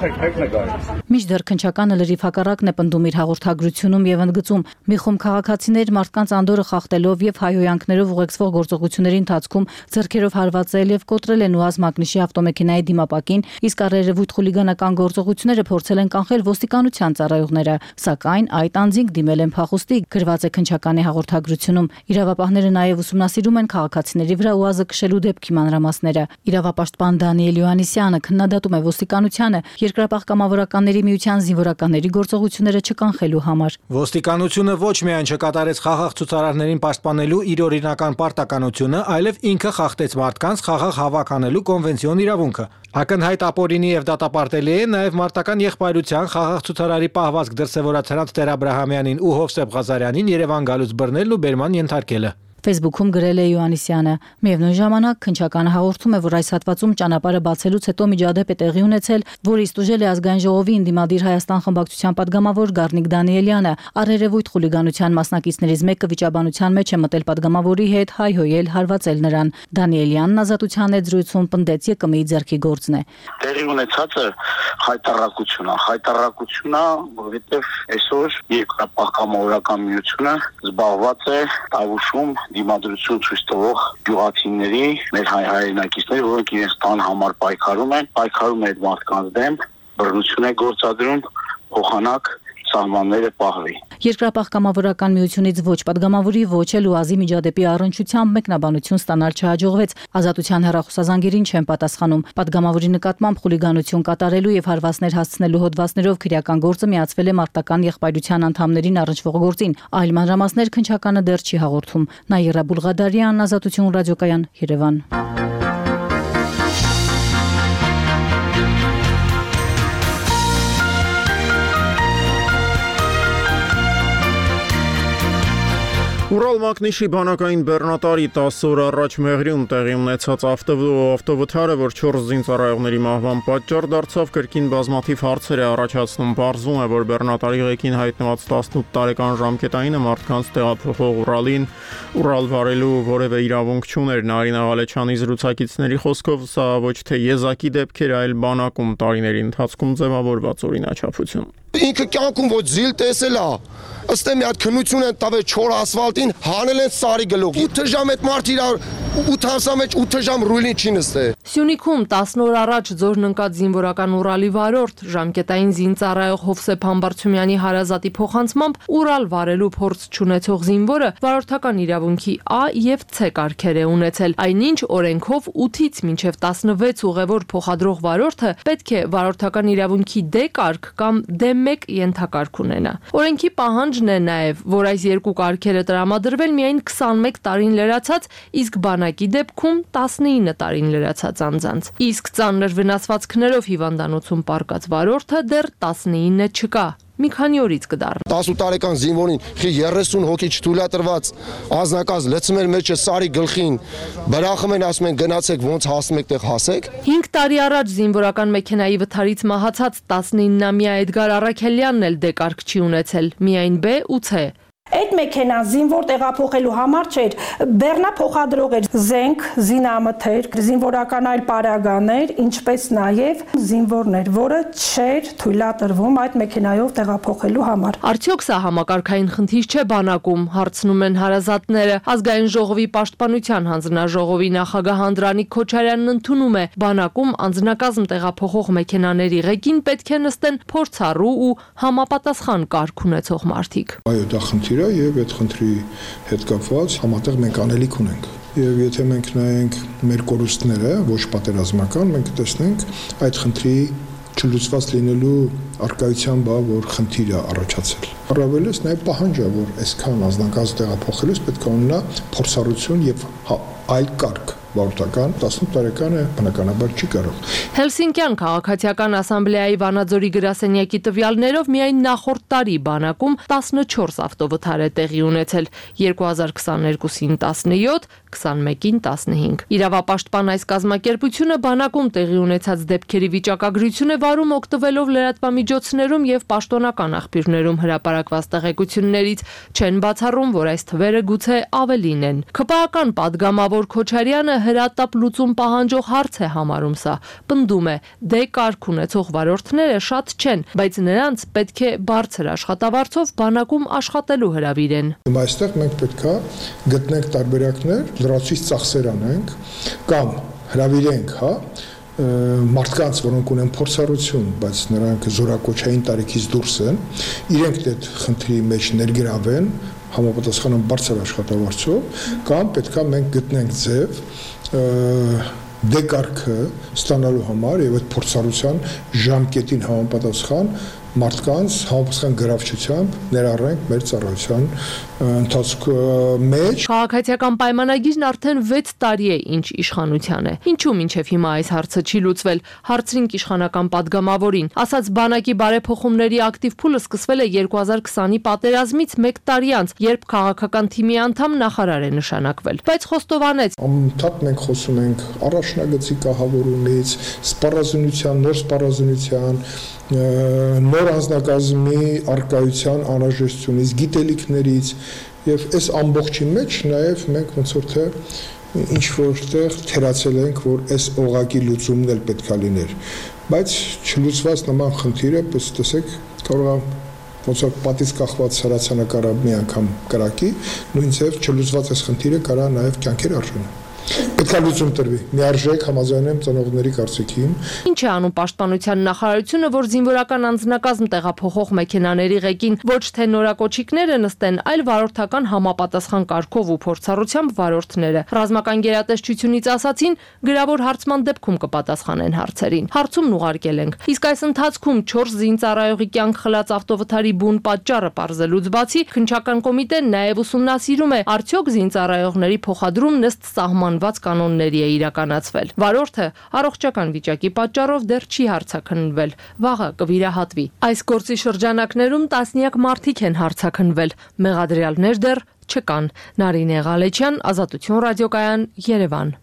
Մինչդեռ քննչականը լրիվ հակառակն է պնդում իր հաղորդագրությունում եւ ընդգծում՝ մի խումբ քաղաքացիներ մարդկանց անդորը խախտելով եւ հայհոյանքներով ուղեկցվող գործողությունների ընթացքում ձեռքերով հարվածել եւ կոտրել են ՈՒԱԶ մակնիշի ավտոմեքենայի դիմապակին, իսկ առերևույթ խուլիգանական գործողությունները փորձել են կանխել ոստիկանության ծառայողները, սակայն այդ անձինք դիմել են փախուստի, գրված է քննչականի հաղորդագրությունում։ Իրավապահները նաեւ ուսումնասիրում են քաղաքացիների վրա ՈՒԱԶ-ը քշելու դեպքի մանրամասները։ Իրավապաշտպան Դանիել Յոհաննիսյանը քննադատում է ոստիկանությանը Երկրապահ կամավորականների միության զինվորականների գործողությունները չկանխելու համար։ Ոստիկանությունը ոչ միայն չկատարեց խաղաղ ցուցարարներին պաշտպանելու իր օրինական պարտականությունը, այլև ինքը խախտեց մարդկանց խաղաղ հավաք անելու կոնվենցիոն իրավունքը։ Ակնհայտ ապօրինի եւ դատապարտելի է նաեւ մարտական եղբայրության խաղաղ ցուցարարի պահվածք դրսեւորած Հրանտ Տեր-Աբրահամյանին ու Հովսեփ Ղազարյանին Երևան գալուց բռնելն ու բերման ենթարկելը։ Facebook-ում գրել է Յոհաննիսյանը։ Միևնույն ժամանակ քննչականը հաղորդում է, որ այս հատվածում ճանապարհը բացելուց հետո միջադեպ է տեղի ունեցել, որը ստուժել է ազգային ժողովի ընդդիմադիր Հայաստան խմբակցության падգամավոր Գառնիկ Դանիելյանը։ Առերևույթ խուլիգանության մասնակիցներից մեկը վիճաբանության մեջ է մտել падգամավորի հետ, հայհոյել, հարվածել նրան։ Դանիելյանն ազատության հետ զրույցում պնդեց ԵԿՄ-ի ձեռքի գործն է։ Տեղի ունեցածը հայտարարություն է, հայտարարություն է, որովհետև այսօր Երկրապահ կամավորական միությունը զբաղված է Տավուշում դիմադրություն ցույց տվող գյուղացիների, մեր հայ հայրենակիցների, որոնք իրենց տան համար պայքարում են, պայքարում են մարդկանց դեմ, բռնություն է գործադրում, փոխանակ սահմանները պահվի։ Երկրապահ կամավորական միությունից ոչ падգամավորի, ոչ էլ ՈՒԱԶ-ի միջադեպի առնչությամբ մեկնաբանություն ստանալ չհաջողվեց։ Ազատության հեռախոսազանգերին չեն պատասխանում։ Падգամավորի նկատմամբ խուլիգանություն կատարելու եւ հարվածներ հասցնելու հոդվածներով քրեական գործը միացվել է մարտական եղբայրության անդամներին առնչվող գործին։ Այլ մանրամասներ քննչականը դեռ չի հաղորդում։ Նայիրա Բուլղադարյան, Ազատություն ռադիոկայան, Երևան։ Ուրալ մակնիշի բանակային բեռնատարի տասը օր առաջ Մեղրիում տեղի ունեցած ավտովթարը, որ չորս զինծառայողների մահվան պատճառ դարձավ, կրկին բազմաթիվ հարցեր է առաջացնում։ Պարզվում է, որ բեռնատարի ղեկին հայտնված տասնութ տարեկան ժամկետայինը մարդկանց տեղափոխող Ուրալին Ուրալ վարելու որևէ իրավունք չուներ։ Նարինե Ղալեչյանի զրուցակիցների խոսքով սա ոչ թե եզակի դեպք էր, այլ բանակում տարիների ընթացքում ձևավորված օրինաչափություն։ Ինքը կյանքում ոչ զիլ տեսել է, ըստ մի հատ քննություն են տվել չոր ասֆալտին, հանել են սարի գլուխ։ ութ ժամ այդ մարդ իր ութ ամսա մեջ ութ ժամ ռուլին չի նստե։ Սյունիքում տասն օր առաջ ձորն ընկած զինվորական Ուրալի վարորդ ժամկետային զինծառայող Հովսեփ Համբարձումյանի հարազատի փոխանցմամբ Ուրալ վարելու փորձ չունեցող զինվորը վարորդական իրավունքի A եւ C կարգեր է ունեցել, այնինչ օրենքով ութից մինչեւ տասնվեց ուղևոր փոխադրող վարորդը պետք է վարորդական իրավունքի D կարգ կամ D մեկ ենթակարգ ունենա։ Օրենքի պահանջն է նաեւ, որ այս երկու կարգերը տրամադրվել միայն քսանմեկ տարին լրացած, իսկ բանակի դեպքում տասնինը տարին լրացած անձանց։ Իսկ ծանր վնասվածքներով հիվանդանոցում պառկած վարորդը դեռ տասնինը չկա։ Մի քանի օրից կդառնա։ տասը տարեկան զինվորին խի երեսուն հոգի չթույլատրված ազնագազ լցմել մեջը սարի գլխին բրախում են ասում են գնացեք ոնց հասնում եք տեղ հասեք։ հինգ տարի առաջ զինվորական մեքենայի վթարից մահացած տասնիննամյա Էդգար Առաքելյանն էլ դե կարգ չի ունեցել, միայն B ու C։ Այդ մեքենան զինվոր տեղափոխելու համար չէր, բեռնա փոխադրող էր զենք, զինամթեր, զինվորական այլ պարագաներ, ինչպես նաև զինվորներ, որը չէր թույլատրվում այդ մեքենայով տեղափոխելու համար։ Արդյոք սա համակարգային խնդիր չէ բանակում, հարցնում են հարազատները։ Ազգային ժողովի պաշտպանության հանձնաժողովի նախագահ Անդրանիկ Քոչարյանն ընդունում է, բանակում անձնակազմ տեղափոխող մեքենաների ղեկին պետք է նստեն փորձառու ու համապատասխան կարգ ունեցող մարդիկ։ Այո, դա խնդիր է եւ այդ խնդրի հետ կապված համատեղ մենք անելիք ունենք։ Եվ եթե մենք նայենք մեր կորուստները, ոչ պատերազմական, մենք կտեսնենք այդ խնդրի չլուծված լինելու արկայության բա որ խնդիր է առաջացել։ Առավելից նաև պահանջ է, որ այսքան ազնագազ տեղափոխելուց պետք է ունենա փորձառություն եւ այլ կարգ վարորդական տասնութ տարեկան է բնականաբար չի կարող։ Հելսինկյան քաղաքացիական ասամբլեայի Վանաձորի գրասենյակի տվյալներով միայն նախորդ տարի բանակում տասնչորս ավտովթար է տեղի ունեցել, երկու հազար քսաներկուսին տասնյոթ, քսանմեկին տասնհինգ։ Իրավապաշտպան այս կազմակերպությունը բանակում տեղի ունեցած դեպքերի վիճակագրություն է վարում օգտվելով լրատվամիջոցներում եւ պաշտոնական աղբյուրներում հրապարակված տեղեկություններից, չեն բացառում, որ այս թվերը գուցե ավելին են։ ՔՊԱ-ական падգամավոր Քոչարյանը հրատապ լուծում պահանջող հարց է համարում սա։ Պնդում է, դե կարգ ունեցող վարորդները շատ չեն, բայց նրանց պետք է բարձր աշխատավարձով բանակում աշխատելու հրավիրեն։ Այստեղ մենք պետք է գտնենք տարբերակներ, լրացուցիչ ծախսեր անենք կամ հրավիրենք, հա, մարդկանց, որոնք ունեն փորձառություն, բայց նրանք զորակոչային տարիքից դուրս են, իրենք այդ խնդրի մեջ ներգրավեն համապատասխան բարձր աշխատավարձով, կամ պետքա մենք գտնենք ձև դեկարգը ստանալու համար եւ այդ փորձառության ժամկետին համապատասխան մարդկանց համապատասխան գրավչությամբ ներառենք մեր ծառայության ընթացքում մեջ։ Քաղաքացիական պայմանագիրն արդեն վեց տարի է ինչ իշխանության է։ Ինչու մինչև հիմա այս հարցը չի լուծվել, հարցրինք իշխանական падգամավորին։ Ասաց բանակի բարեփոխումների ակտիվ փուլը սկսվել է երկու հազար քսանի պատերազմից մեկ տարի անց, երբ քաղաքական թիմի անդամ նախարար է նշանակվել։ Բայց խոստովանեց. Անդադ մենք խոսում ենք առաջնագծի կահավորումից, սպառազինության, նոր սպառազինության, նոր անձնակազմի արկայության անհրաժեշտությունից, գիտելիքներից եւ այս ամբողջի մեջ նաեւ մենք ոնց որ թե ինչ որտեղ թերացել ենք, որ այս օղակի լուծումն էլ պետքա լիներ, բայց չլուծված նման խնդիրը, ըստ տեսեք, կարող է ոնց որ պատից կախված հրացանակարը մի անգամ կրակի, նույն ձև չլուծված այս խնդիրը կարա նաեւ կյանքեր արժանա։ Պետք է լուծում տրվի։ Միարժեք համաձայնեմ ծնողների կարծիքին։ Ինչ է անում պաշտպանության նախարարությունը, որ զինվորական անձնակազմ տեղափոխող մեքենաների ղեկին ոչ թե նորակոչիկները նստեն, այլ վարորդական համապատասխան կարգով ու փորձառությամբ վարորդները։ Ռազմական գերատեսչությունից ասացին, գրավոր հարցման դեպքում կպատասխանեն հարցերին։ Հարցումն ուղարկել ենք։ Իսկ այս ընթացքում չորս զինծառայողի կյանք խլած ավտովթարի բուն պատճառը պարզելուց բացի, քննչական կոմիտեն նաև ուսումնասիրում է, արդյոք զինծառայողների փոխադրումն ըստ սահմանված կանոնների է իրականացվել։ Վարորդը առողջական վիճակի պատճառով դեռ չի հարցաքննվել, վաղը կվիրահատվի։ Այս գործի շրջանակներում տասնյակ մարդիկ են հարցաքննվել, մեղադրյալներ դեռ չկան։ Նարինե Ղալեչյան, Ազատություն ռադիոկայան, Երևան։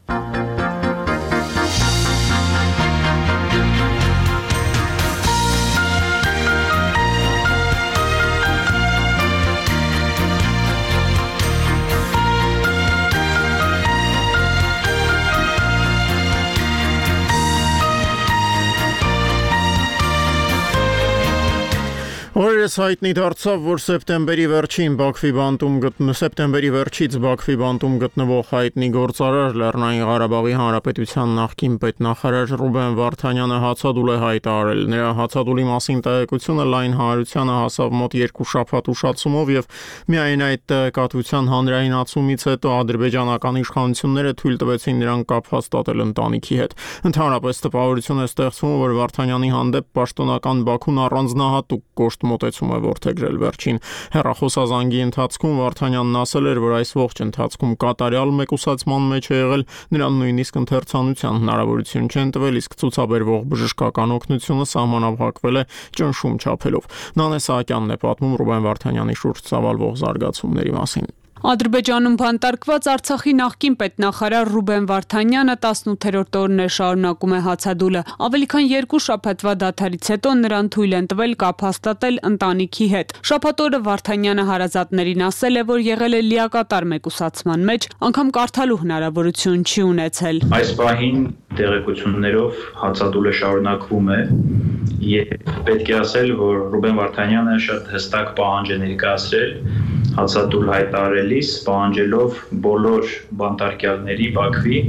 Օրերս Այսպես հայտնի դարձավ, որ սեպտեմբերի վերջին Բաքվի բանտում գտնվող սեպտեմբերի վերջից Բաքվի բանտում գտնվող հայտնի գործարար Լեռնային Ղարաբաղի Հանրապետության նախկին պետնախարար Ռուբեն Վարդանյանը հացադուլ է հայտարարել։ Նրա հացադուլի մասին տեղեկությունը լայն հանրությանը հասավ մոտ երկու շաբաթ ուշացումով եւ միայն այդ տեղեկատվության հանրայնացումից հետո ադրբեջանական իշխանությունները թույլ տվեցին նրան կապ հաստատել ընտանիքի հետ։ Ընդհանրապես տպավորություն է ստեղծվում, որ Վարդանյանի հանդեպ պաշտոնական Բաքուն առանձնահատուկ կոշտ մոտեցում է որդեգրել վերջին հեռախոսազանգի ընթացքում Վարդանյանն ասել էր, որ այս ողջ ընթացքում կատարյալ մեկուսացման մեջ է եղել, նրան նույնիսկ ընթերցանության հնարավորություն չեն տվել, իսկ ցուցաբերվող բժշկական օգնությունը սահմանափակվել է ճնշում չափելով։ Նանե Սահակյանն է պատմում Ռուբեն Վարդանյանի շուրջ ծավալվող զարգացումների մասին։ Ադրբեջանում բանտարկված Արցախի նախկին պետնախարար Ռուբեն Վարդանյանը տասնութերորդ օրն է շարունակում է հացադուլը։ Ավելի քան երկու շաբաթվա դադարից հետո նրան թույլ են տվել կապ հաստատել ընտանիքի հետ։ Շաբաթ օրը Վարդանյանը հարազատներին ասել է, որ եղել է լիակատար մեկուսացման մեջ, անգամ կարդալու հնարավորություն չի ունեցել։ Այս պահին տեղեկություններով հացադուլը շարունակվում է եւ պետք է ասել, որ Ռուբեն Վարդանյանը շատ հստակ պահանջ է ներկայացրել հացադուլ հայտարարելիս, պահանջելով բոլոր բանտարկյալների Բաքվի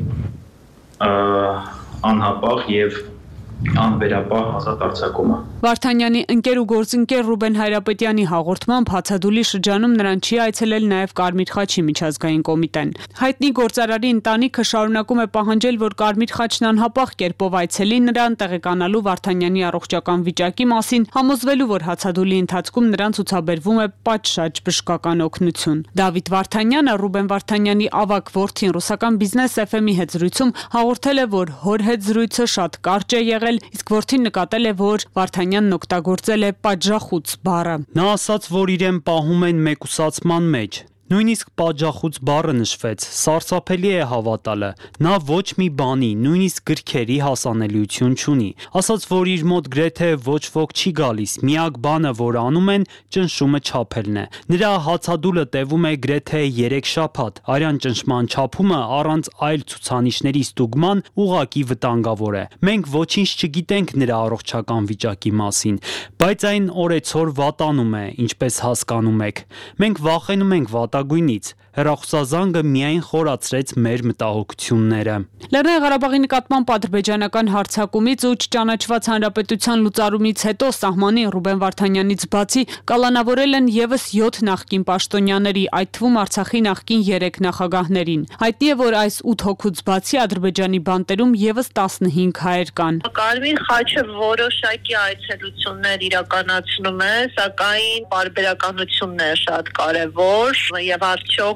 անհապաղ եւ անվերապահ ազատ արձակումը։ Վարդանյանի ընկեր ու գործընկեր Ռուբեն Հայրապետյանի հաղորդմամբ հացադուլի շրջանում նրան չի այցելել նաև Կարմիր խաչի միջազգային կոմիտեն։ Հայտնի գործարարի ընտանիքը շարունակում է պահանջել, որ Կարմիր խաչն անհապաղ կերպով այցելի նրան տեղեկանալու Վարդանյանի առողջական վիճակի մասին, համոզվելու, որ հացադուլի ընթացքում նրան ցուցաբերվում է պատշաճ բժշկական օգնություն։ Դավիթ Վարդանյանը Ռուբեն Վարդանյանի ավագ որդին ռուսական Business F M-ի հետ զրույցում հաղորդել է, որ հոր հետ զրույցը շատ կարճ է եղել, իսկ որդին նկատել է, որ Վարդանյանն օգտագործել է պատժախուց բառը։ Նա ասաց, որ իրեն պահում են մեկուսացման մեջ։ Նույնիսկ պատժախուց բառը նշվեց, սարսափելի է հավատալը։ Նա ոչ մի բանի, նույնիսկ գրքերի հասանելիություն չունի։ Ասաց, որ իր մոտ գրեթե ոչ ոք չի գալիս, միակ բանը, որ անում են, ճնշումը չափելն է։ Նրա հացադուլը տևում է գրեթե երեք շաբաթ։ Արյան ճնշման չափումը առանց այլ ցուցանիշների ստուգման ուղղակի վտանգավոր է։ Մենք ոչինչ չգիտենք նրա առողջական վիճակի մասին, բայց այն օրեցօր վատանում է, ինչպես հասկանում եք։ Մենք վախենում ենք վատ գույնից հեռախոսազանգը միայն խորացրեց մեր մտահոգությունները։ Լեռնային Ղարաբաղի նկատմամբ ադրբեջանական հարձակումից ու չճանաչված հանրապետության լուծարումից հետո սահմանին Ռուբեն Վարդանյանից բացի կալանավորել են եւս յոթ նախկին պաշտոնյաների, այդ թվում Արցախի նախկին երեք նախագահներին։ Հայտնի է, որ այս ութ հոգուց բացի Ադրբեջանի բանտերում եւս տասնհինգ հայեր կան։ Կարմիր խաչը որոշակի այցելություններ իրականացնում է, սակայն բարբերականությունն է շատ կարևոր եւ արդյոք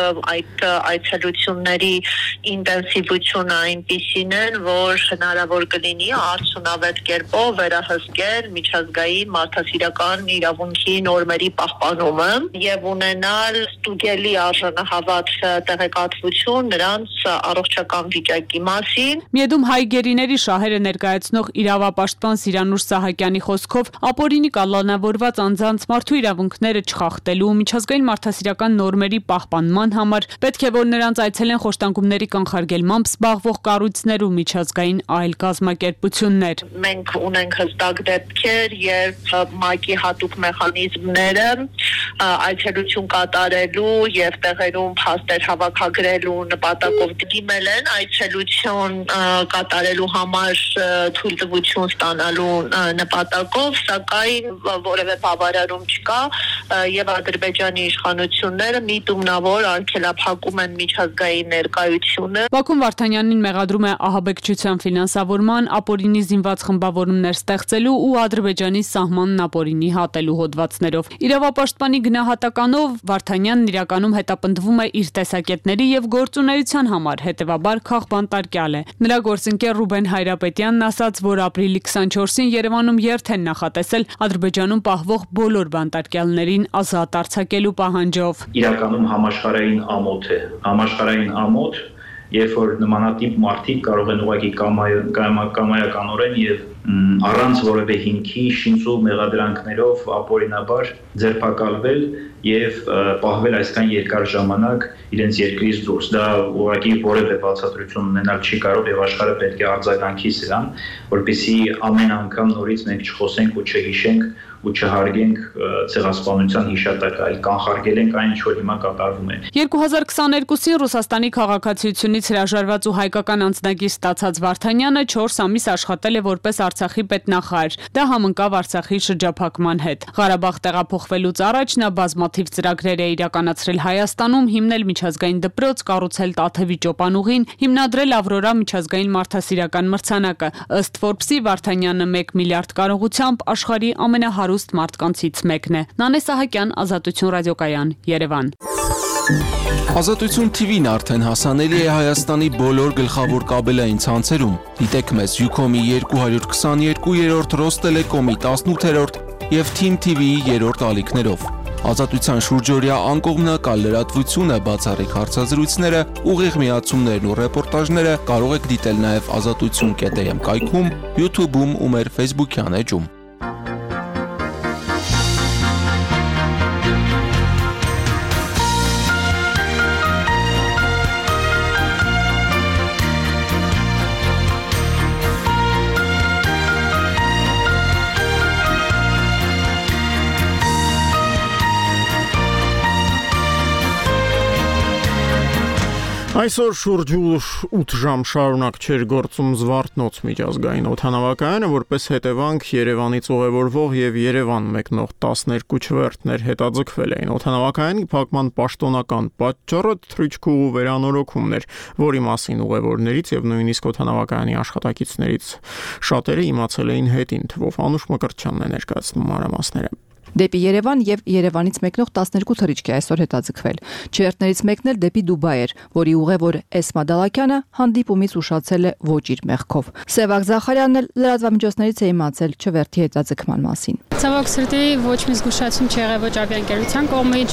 այդ այցելությունների ինտենսիվությունը այնպիսին է, որ հնարավոր կլինի արդյունավետ կերպով վերահսկել միջազգային մարդասիրական իրավունքի նորմերի պահպանումը եւ ունենալ ստուգելի արժանահավատ տեղեկատվություն նրանց առողջական վիճակի մասին։ Միեդում հայ գերիների շահերը ներկայացնող իրավապաշտպան Սիրանուշ Սահակյանի խոսքով ապօրինի կալանավորված անձանց մարդու իրավունքները չխախտելու միջազգային մարդասիրական նորմերի պահպանման համար պետք է որ նրանց այցելեն խոշտանգումների կանխարգելմամբ զբաղվող կառույցներ ու միջազգային այլ կազմակերպություններ։ Մենք ունենք հստակ դեպքեր, երբ ՄԱԿ-ի հատուկ մեխանիզմները այցելություն կատարելու եւ տեղերում փաստեր հավաքագրելու նպատակով դիմել են այցելություն կատարելու համար թույլտվություն ստանալու նպատակով, սակայն որևէ բավարարում չկա եւ Ադրբեջանի իշխանությունները միտումնավոր արգելափակում են միջազգային ներկայությունը։ Բաքուն Վարդանյանին մեղադրում է ահաբեկչության ֆինանսավորման, ապօրինի զինված խմբավորումներ ստեղծելու ու Ադրբեջանի սահմանն ապօրինի հատելու հոդվածներով։ Իրավապաշտպանի գնահատականով Վարդանյանն իրականում հետապնդվում է իր տեսակետների եւ գործունեության համար, հետեւաբար քաղբանտարկյալ է։ Նրա գործընկեր Ռուբեն Հայրապետյանն ասաց, որ ապրիլի քսանչորսին Երևանում երթ են նախատեսել Ադրբեջանում պահվող բոլոր բանտարկյալներին ազատ արձակելու պահանջով։ Իրականում համաշխարհային ամոթ է, համաշխարհային ամոթ, երբ որ նմանատիպ մարդիկ կարող են ուղղակի կամայականորեն եւ առանց որևէ հիմքի շինծու մեղադրանքներով ապօրինաբար ձերբակալվել եւ պահվել այսքան երկար ժամանակ իրենց երկրից դուրս։ Դա ուղղակի որևէ բացատրություն ունենալ չի կարող եւ աշխարհը պետք է արձագանքի սրան, որպեսզի ամեն անգամ նորից մենք չխոսենք ու չհիշենք ու չհարգենք ցեղասպանության հիշատակը, այլ կանխարգել ենք այն, ինչ որ հիմա կատարվում է։ երկու հազար քսաներկուսին Ռուսաստանի քաղաքացիությունից հրաժարված ու հայկական անձնագիր ստացած Վարդանյանը չորս ամիս աշխատել է որպես Արցախի պետնախարար։ Դա համընկավ Արցախի շրջափակման հետ։ Ղարաբաղ տեղափոխվելուց առաջ նա բազմաթիվ ծրագրեր է իրականացրել Հայաստանում, հիմնել միջազգային դպրոց, կառուցել Տաթևի ճոպանուղին, հիմնադրել Ավրորա միջազգային մարդասիրական մրցանակը։ Ըստ Forbes-ի Վարդանյանը մեկ միլիարդ կարողությամբ աշխարհի ամենահարուստ մարդկանցից մեկն է։ Նանե Սահակյան, Ազատություն ռադիոկայան, Երևան։ Ազատություն թի վին արդեն հասանելի է Հայաստանի բոլոր գլխավոր կաբելային ցանցերում։ Դիտեք մեզ Ucom-ի երկու հարյուր քսաներկու, Ռոստելեկոմի տասնութերորդ և Թիմ թի վիի երրորդ ալիքներով։ Ազատության շուրջօրյա անկողմնակալ լրատվությունը, բացառիկ հարցազրույցները, ուղիղ միացումներն ու ռեպորտաժները կարող եք դիտել նաև ազատություն կետ էմ կայքում, YouTube-ում ու մեր Facebook-յան էջում։ Այսօր շուրջ ութ ժամ շարունակ չէր գործում Զվարթնոց միջազգային օդանավակայանը, որպես հետևանք Երևանից ուղևորվող եւ Երևան մեկնող տասներկու չվերթներ հետաձգվել էին։ Օդանավակայանի փակման պաշտոնական պատճառը թռիչքու վերանորոգումն էր, որի մասին ուղևորներից եւ նույնիսկ օդանավակայանի աշխատակիցներից շատերը իմացել էին հետին թվով։ Անուշ Մկրտչյանն է ներկայացնում մանրամասները։ Դեպի Երևան եւ Երևանից մեկնող տասներկու թռիչք է այսօր հետաձգվել։ Չվերթներից մեկն էլ դեպի Դուբայ էր, որի ուղևոր Էսմա Դալակյանը հանդիպումից ուշացել է ոչ իր մեղքով։ Սևակ Զախարյանն էլ լրատվամիջոցներից է իմացել չվերթի հետաձգման մասին։ Ցավոք սրտի ոչ մի զգուշացում չեղավ ոչ ավիաընկերության կողմից,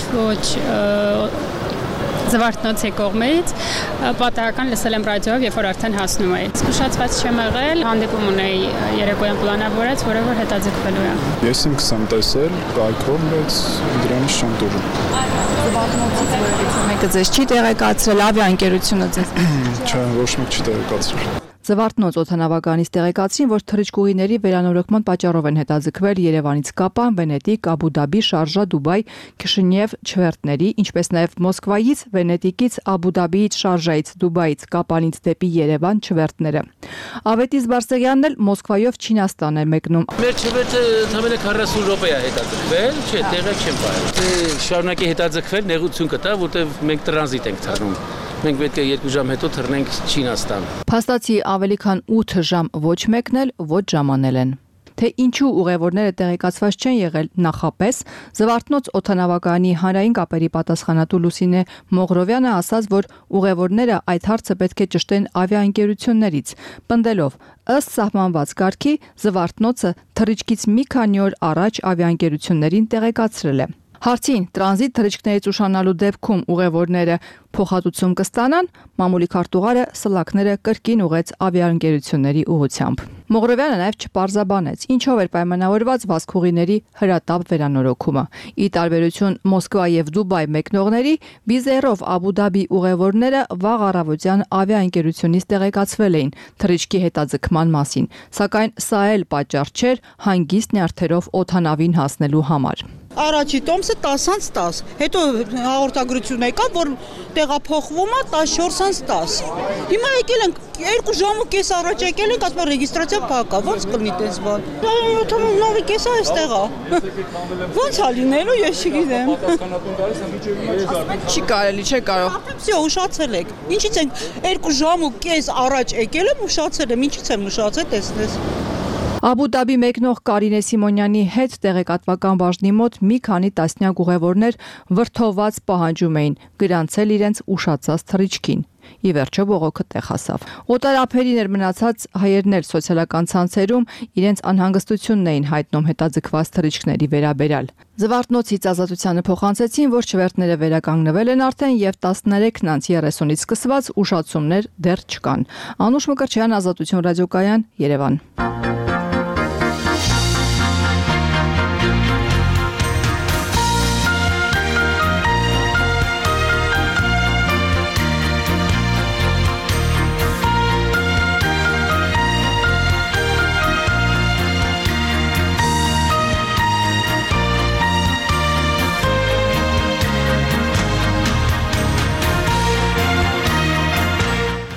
ոչ Զվարթնոցի կողմից, պատահական լսել եմ ռադիոյով, երբ որ արդեն հասնում էի։ Զգուշացված չեմ եղել, հանդիպում ունեի երեկոյան պլանավորած, որը որ հետաձգվելու է։ Ես ինքս եմ տեսել կայքով, բայց դրանից չեմ տուժում։ Զվարթնոցից որևիցե մեկը ձեզ չի տեղեկացրել, ավիաընկերությունը ձեզ։ Չէ, ոչ մեկ չի տեղեկացրել։ Զվարթնոց օդանավականից տեղեկացրին, որ թռիչքուղիների վերանորոգման պատճառով են հետաձգվել Երևանից Կապան, Վենետիկ, Աբու Դաբի, Շարժա, Դուբայ, Քիշինև չվերթների, ինչպես նաև Մոսկվայից, Վենետիկից, Աբու Դաբիից, Շարժայից, Դուբայից, Կապանից դեպի Երևան չվերթները։ Ավետիս Բարսեղյանն էլ Մոսկվայով Չինաստան է մեկնում։ Մեր չվերթը ընդամենը քառասուն րոպե է հետաձգվել, չէ, տեղը չեմ պահել։ Շարունակի հետաձգվել, նեղություն կտա, որտեղ մենք տրանզիտ ենք թռնում։ Մենք պետք է երկու ժամ հետո թռնենք Չինաստան։ Փաստացի ավելի քան ութ ժամ ոչ մեկն էլ ոչ ժամանել են։ Թե ինչու ուղևորները տեղեկացված չեն եղել նախապես, Զվարթնոց օդանավակայանի հանրային կապերի պատասխանատու Լուսինե Մողրովյանը ասաց, որ ուղևորները այդ հարցը պետք է ճշտեն ավիաընկերություններից, պնդելով ըստ սահմանված կարգի Զվարթնոցը թռիչքից մի քանի օր առաջ ավիաընկերություններին տեղեկացրել է։ Հարցին տրանզիտ թռիչքներից ուշանալու դեպքում ուղևորները փոխհատուցում կստանան, մամուլի քարտուղարը սլաքները կրկին ուղեց ավիաընկերությունների ուղղությամբ։ Մողրովյանը նաև չպարզաբանեց, ինչով էր պայմանավորված վազքուղիների հրատապ վերանորոգումը։ Ի տարբերություն Մոսկվա եւ Դուբայ մեկնողների, Բիզերով Աբու Դաբի ուղևորները վաղ առավոտյան ավիաընկերությունից տեղեկացվել էին թռիչքի հետաձգման մասին, սակայն սա էլ պատճառ չէր հանգիստ նյարդերով օդանավին հասնելու համար։ Առաջի տոմսը տասանց տաս, հետո հաղորդագրություն եկավ, որ տեղափոխվում է տասնչորսանց տաս։ Հիմա եկել ենք երկու ժամ ու կես առաջ եկել ենք, ասում ռեգիստրացիա փակա, ոնց կլինի տես բան։ Նավի կեսա այստեղ է։ Ոնց է լինելու, ես չգիտեմ։ Չի կարելի, չէ կարող։ Всё, ուշացել եք։ Ինչից ենք երկու ժամ ու կես առաջ եկել եմ, ուշացել եմ, ինչից եմ ուշացել, տեսնես։ Աբու Դաբի մեկնող Կարինե Սիմոնյանի հետ տեղեկատվական բաժնի մոտ մի քանի տասնյակ ուղևորներ վրդովված պահանջում էին գրանցել իրենց ուշացած թռիչքին։ Ի վերջո բողոքը տեղ հասավ։ Օտարափերին էր մնացած հայերն էլ սոցիալական ցանցերում իրենց անհանգստությունն էին հայտնում հետաձգված թռիչքների վերաբերյալ։ Զվարթնոցից Ազատությանը փոխանցեցին, որ չվերթները վերականգնվել են արդեն եւ տասներեքն անց երեսունից սկսված ուշացումներ դեռ չկան։ Անուշ Մկրտչյան, Ազատություն ռադիոկայան, Երևան։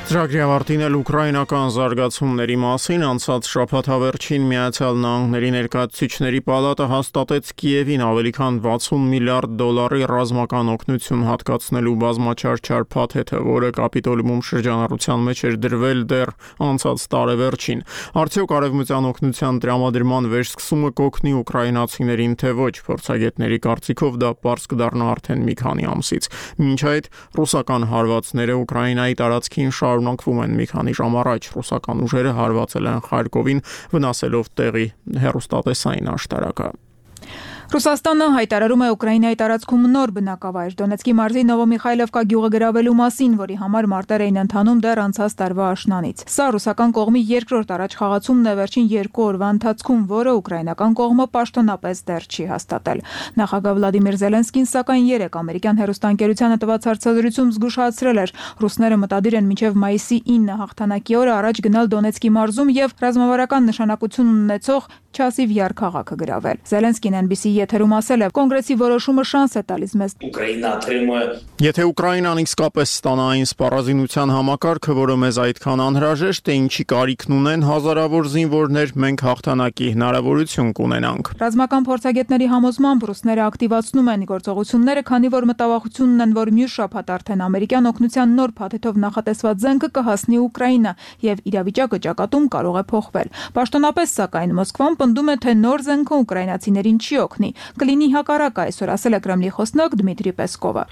Ծրագրի ավարտին էլ ուկրաինական զարգացումների մասին անցած շաբաթավերջին Միացյալ Նահանգների ներկայացուցիչների պալատը հաստատեց Կիևին ավելի քան վաթսուն միլիարդ դոլարի ռազմական օգնություն հատկացնելու բազմաչարչար փաթեթը, որը կապիտոլիումում շրջանառության մեջ էր դրվել դեռ անցած տարեվերջին։ Արդյոք արևմտյան օգնության տրամադրման վերսկսումը կօգնի ուկրաինացիներին, թե ոչ, փորձագետների կարծիքով դա պարզ կդառնա արդեն մի քանի ամսից։ Մինչ այդ ռուսական հարվածները Ուկրաինայի տարածքին շարունակվում են մի քանի ժամ առաջ ռուսական ուժերը հարվածել են Խարկովին, վնասելով տեղի հեռուստատեսային աշտարակը։ Ռուսաստանը հայտարարում է Ուկրաինայի տարածքում նոր բնակավայր Դոնեցկի մարզի Նովոմիխայլովկա գյուղը գրավելու մասին, որի համար մարտեր էին ընթանում դեռ անցած տարվա աշնանից։ Սա ռուսական կողմի երկրորդ առաջխաղացումն է վերջին երկու օրվա ընթացքում, որը ուկրաինական կողմը պաշտոնապես դեռ չի հաստատել։ Նախագահ Վլադիմիր Զելենսկին սակայն երեկ ամերիկյան հեռուստաընկերությանը տված հարցազրույցում զգուշացրել էր, ռուսները մտադիր են մինչև մայիսի ինը հաղթանակի օրը առաջ գնալ Դոնեցկի մարզում եւ ռազմավարական նշանակություն ունեցող Չասիվյար քաղաքը գրավել։ Զելենսկին N B C եթերում ասել է. «Կոնգրեսի որոշումը շանս է տալիս մեզ»։ Եթե Ուկրաինան իսկապես ստանա այն սպառազինության համակարգը, որը մեզ այդքան անհրաժեշտ է, ինչի կարիքն ունեն հազարավոր զինվորներ, մենք հաղթանակի հնարավորություն կունենանք։ Ռազմական փորձագետների համոզմամբ ռուսները ակտիվացնում են գործողությունները, քանի որ մտավախություն ունեն, որ մյուս շաբաթ արդեն ամերիկյան օգնության նոր փաթեթով նախատեսված զենքը կհասնի Ուկրաինա եւ իրավիճակը ճակատում կարող է փոխվել։ Պաշտոնապես սակայն Մոսկվան պնդում է, թե նոր զենքը ուկրաինացիներին չի օգնի, կլինի հակառակը, այսօր ասել է Կրեմլի խոսնակ Դմիտրի Պեսկովը։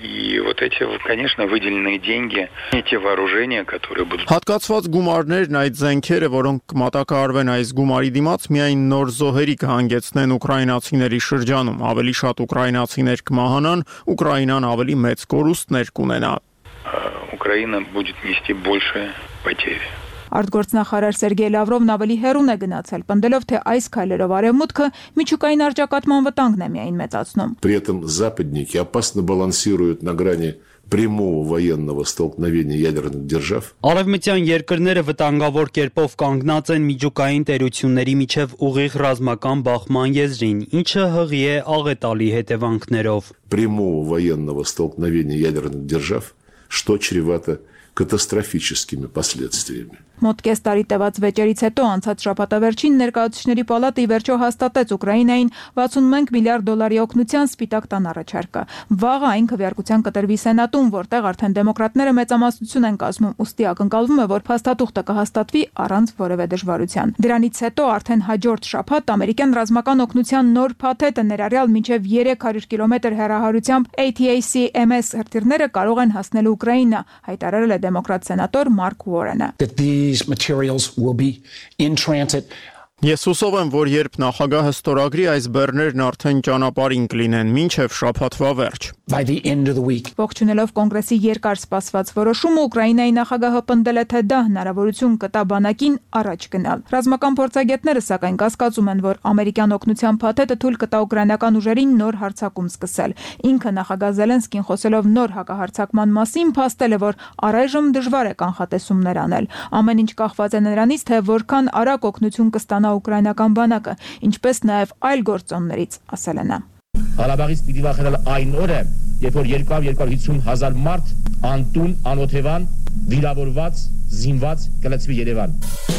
Հատկացված գումարներն այդ զենքերը, որոնք կմատակարարվեն այս գումարի դիմաց, միայն նոր զոհերի կհանգեցնեն ուկրաինացիների շրջանում, ավելի շատ ուկրաինացիներ կմահանան, Ուկրաինան ավելի մեծ կորուստներ կունենա։ Ուկրաինան будет нести больше потерь. Արտգործնախարար Սերգեյ Լավրովն ավելի հեռուն է գնացել, պնդելով, թե այս քայլերով արևմուտքը միջուկային առճակատման վտանգն է միայն մեծացնում։ При этом западники опасно балансируют на грани прямого военного столкновения ядерных держав. Արևմտյան երկրները վտանգավոր կերպով կանգնած են միջուկային տերությունների միջև ուղիղ ռազմական բախման եզրին, ինչը հղի է աղետալի հետևանքներով։ Прямого военного столкновения ядерных держав, что чревато կատաստրոֆическими последствиями. Մոտ կես տարի տևած վեճերից հետո անցած շաբաթավերջին ներկայացուցիչների պալատը ի վերջո հաստատեց Ուկրաինային վաթսունմենկ միլիարդ դոլարի օգնության Սպիտակ տան առաջարկը։ Վաղը այն քվեարկության կտրվի Սենատում, որտեղ արդեն դեմոկրատները մեծամասնություն են կազմում, ուստի ակնկալվում է, որ փաստաթուղթը կհաստատվի առանց որևէ դժվարության։ Դրանից հետո արդեն հաջորդ շաբաթ ամերիկյան ռազմական օգնության նոր փաթեթը ներառյալ մինչև երեք հարյուր կիլոմետր հեռահարությամբ A T A C M S հրթիռները կարող են հասնել Ուկրաինա, հայտարարել է դեմոկրատ սենատոր Մարկ Ուորենը։ These materials will be in transit. Ես հուսով եմ, որ երբ նախագահը ստորագրի, այս բեռներն արդեն ճանապարհին կլինեն մինչև շաբաթվա վերջ։ By the end of the week. Ողջունելով կոնգրեսի երկար սպասված որոշումը, Ուկրաինայի նախագահը պնդել է, թե դա հնարավորություն կտա բանակին առաջ գնալ։ Ռազմական փորձագետները սակայն կասկածում են, որ ամերիկյան օգնության փաթեթը թույլ կտա ուկրաինական ուժերին նոր հարձակում սկսել։ Ինքը նախագահ Զելենսկին խոսելով նոր հակահարձակման մասին, փաստել է, որ առայժմ դժվար է կանխատեսումներ անել։ Ամեն ինչ կախված է նրանից, թե որքան արագ օգնություն կստանա ուկրաինական բանակը, ինչպես նաև այլ գործոններից, ասել է նա։ Ղարաբաղից պիտի վախենալ այն օրը, երբ որ երկու հարյուր հիսուն հազար մարդ անտուն, անօթևան, վիրավորված, զինված կլցվի Երևան։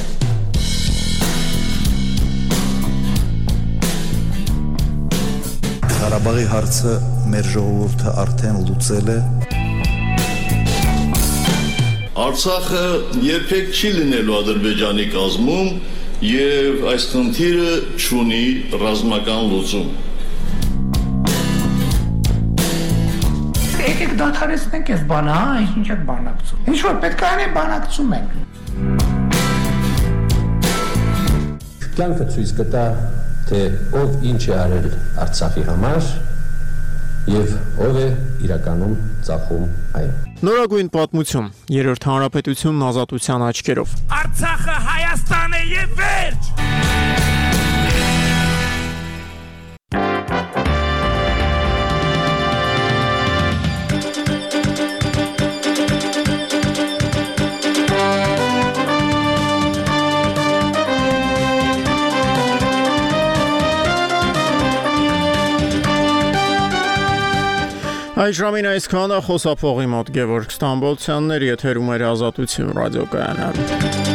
Ղարաբաղի հարցը մեր ժողովուրդը արդեն լուծել է։ Արցախը երբեք չի լինելու Ադրբեջանի կազմում եւ այս խնդիրը չունի ռազմական լուծում։ Եկեք դադարեցնենք այս բանը, հա, ինչ եք բանակցում։ Ինչ որ պետք է անենք, բանակցում ենք։ Կյանքը ցույց կտա, թե ով ինչ է արել Արցախի համար եւ ով է իրականում ծախում այն։ Նորագույն պատմություն, երրորդ հանրապետությունն ազատության աչքերով։ Արցախը Հայաստան է եւ վերջ։ Այժմին այսքանը խոսափողի մոտ Գևորգ Ստամբոլցյանն էր, եթերում էր Ազատություն ռադիոկայանը։